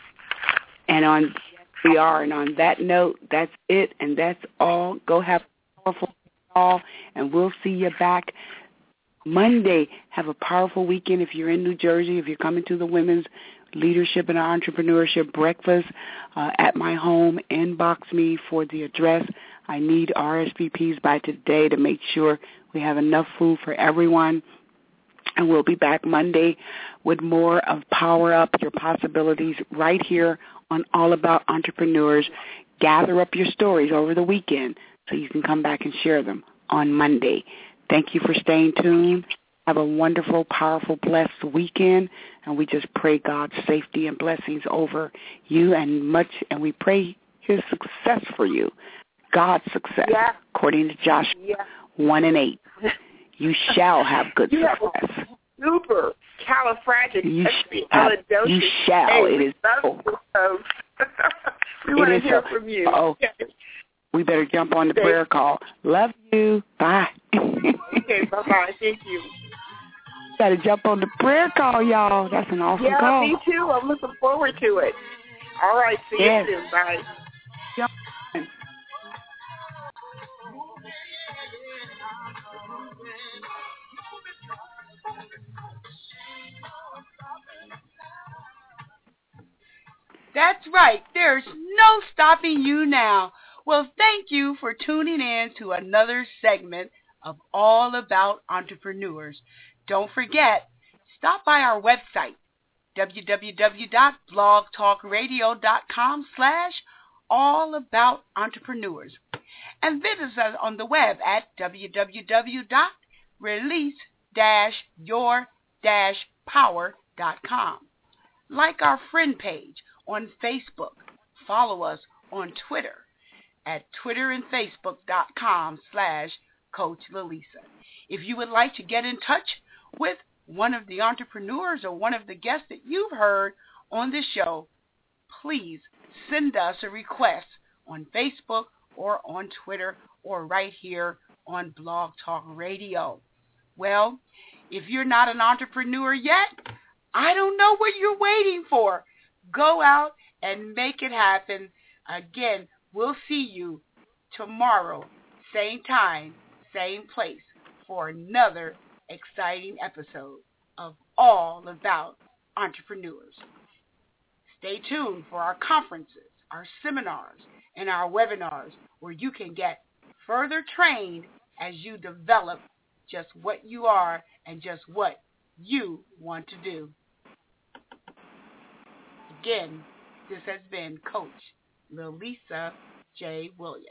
S3: And on we are, and on that note, that's it, and that's all. Go have a powerful call, and we'll see you back Monday, have a powerful weekend. If you're in New Jersey, if you're coming to the Women's Leadership and Entrepreneurship Breakfast uh, at my home, inbox me for the address. I need R S V Ps by today to make sure we have enough food for everyone. And we'll be back Monday with more of Power Up Your Possibilities right here on All About Entrepreneurs. Gather up your stories over the weekend so you can come back and share them on Monday. Thank you for staying tuned. Have a wonderful, powerful, blessed weekend, and we just pray God's safety and blessings over you and much, and we pray his success for you, God's success, yeah. according to Joshua yeah. one and eight. You shall have good
S8: you
S3: success.
S8: Have super califragilistic.
S3: You, have, you shall.
S8: Hey,
S3: it is so.
S8: We want to hear
S3: so.
S8: from you.
S3: Oh, we better jump on the okay. prayer call. Love you. Bye.
S8: Okay, bye-bye. Thank you.
S3: Got to jump on the prayer call, y'all. That's an awesome
S8: yeah,
S3: call.
S8: Yeah, me too. I'm looking forward to it. All right, see
S3: yes.
S8: you soon. Bye.
S3: Jump on.
S2: That's right. There's no stopping you now. Well, thank you for tuning in to another segment of All About Entrepreneurs. Don't forget, stop by our website, w w w dot blog talk radio dot com slash all about entrepreneurs, and visit us on the web at w w w dot release dash your dash power dot com. Like our friend page on Facebook. Follow us on Twitter at twitter and facebook dot com slash Coach Lalisa. If you would like to get in touch with one of the entrepreneurs or one of the guests that you've heard on the show, please send us a request on Facebook or on Twitter or right here on Blog Talk Radio. Well, if you're not an entrepreneur yet, I don't know what you're waiting for. Go out and make it happen. Again, we'll see you tomorrow, same time, same place, for another exciting episode of All About Entrepreneurs. Stay tuned for our conferences, our seminars, and our webinars where you can get further trained as you develop just what you are and just what you want to do. Again, this has been Coach Lalisa J. Williams.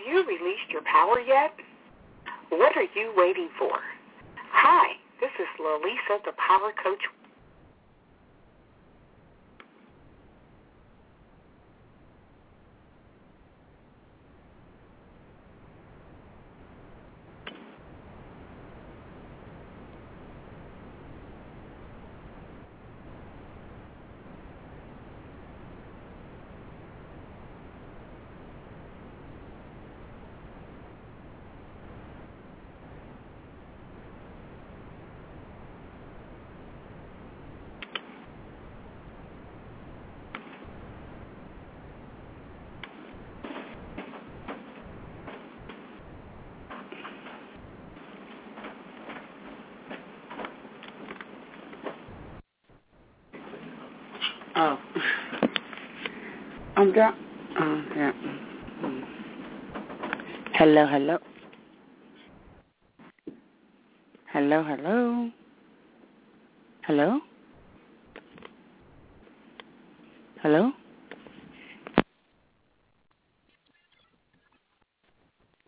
S10: you released your power yet? What are you waiting for? Hi, this is Lalisa, the Power Coach.
S3: Oh. I'm down. Oh, yeah. Hello, hello. Hello, hello. Hello? Hello?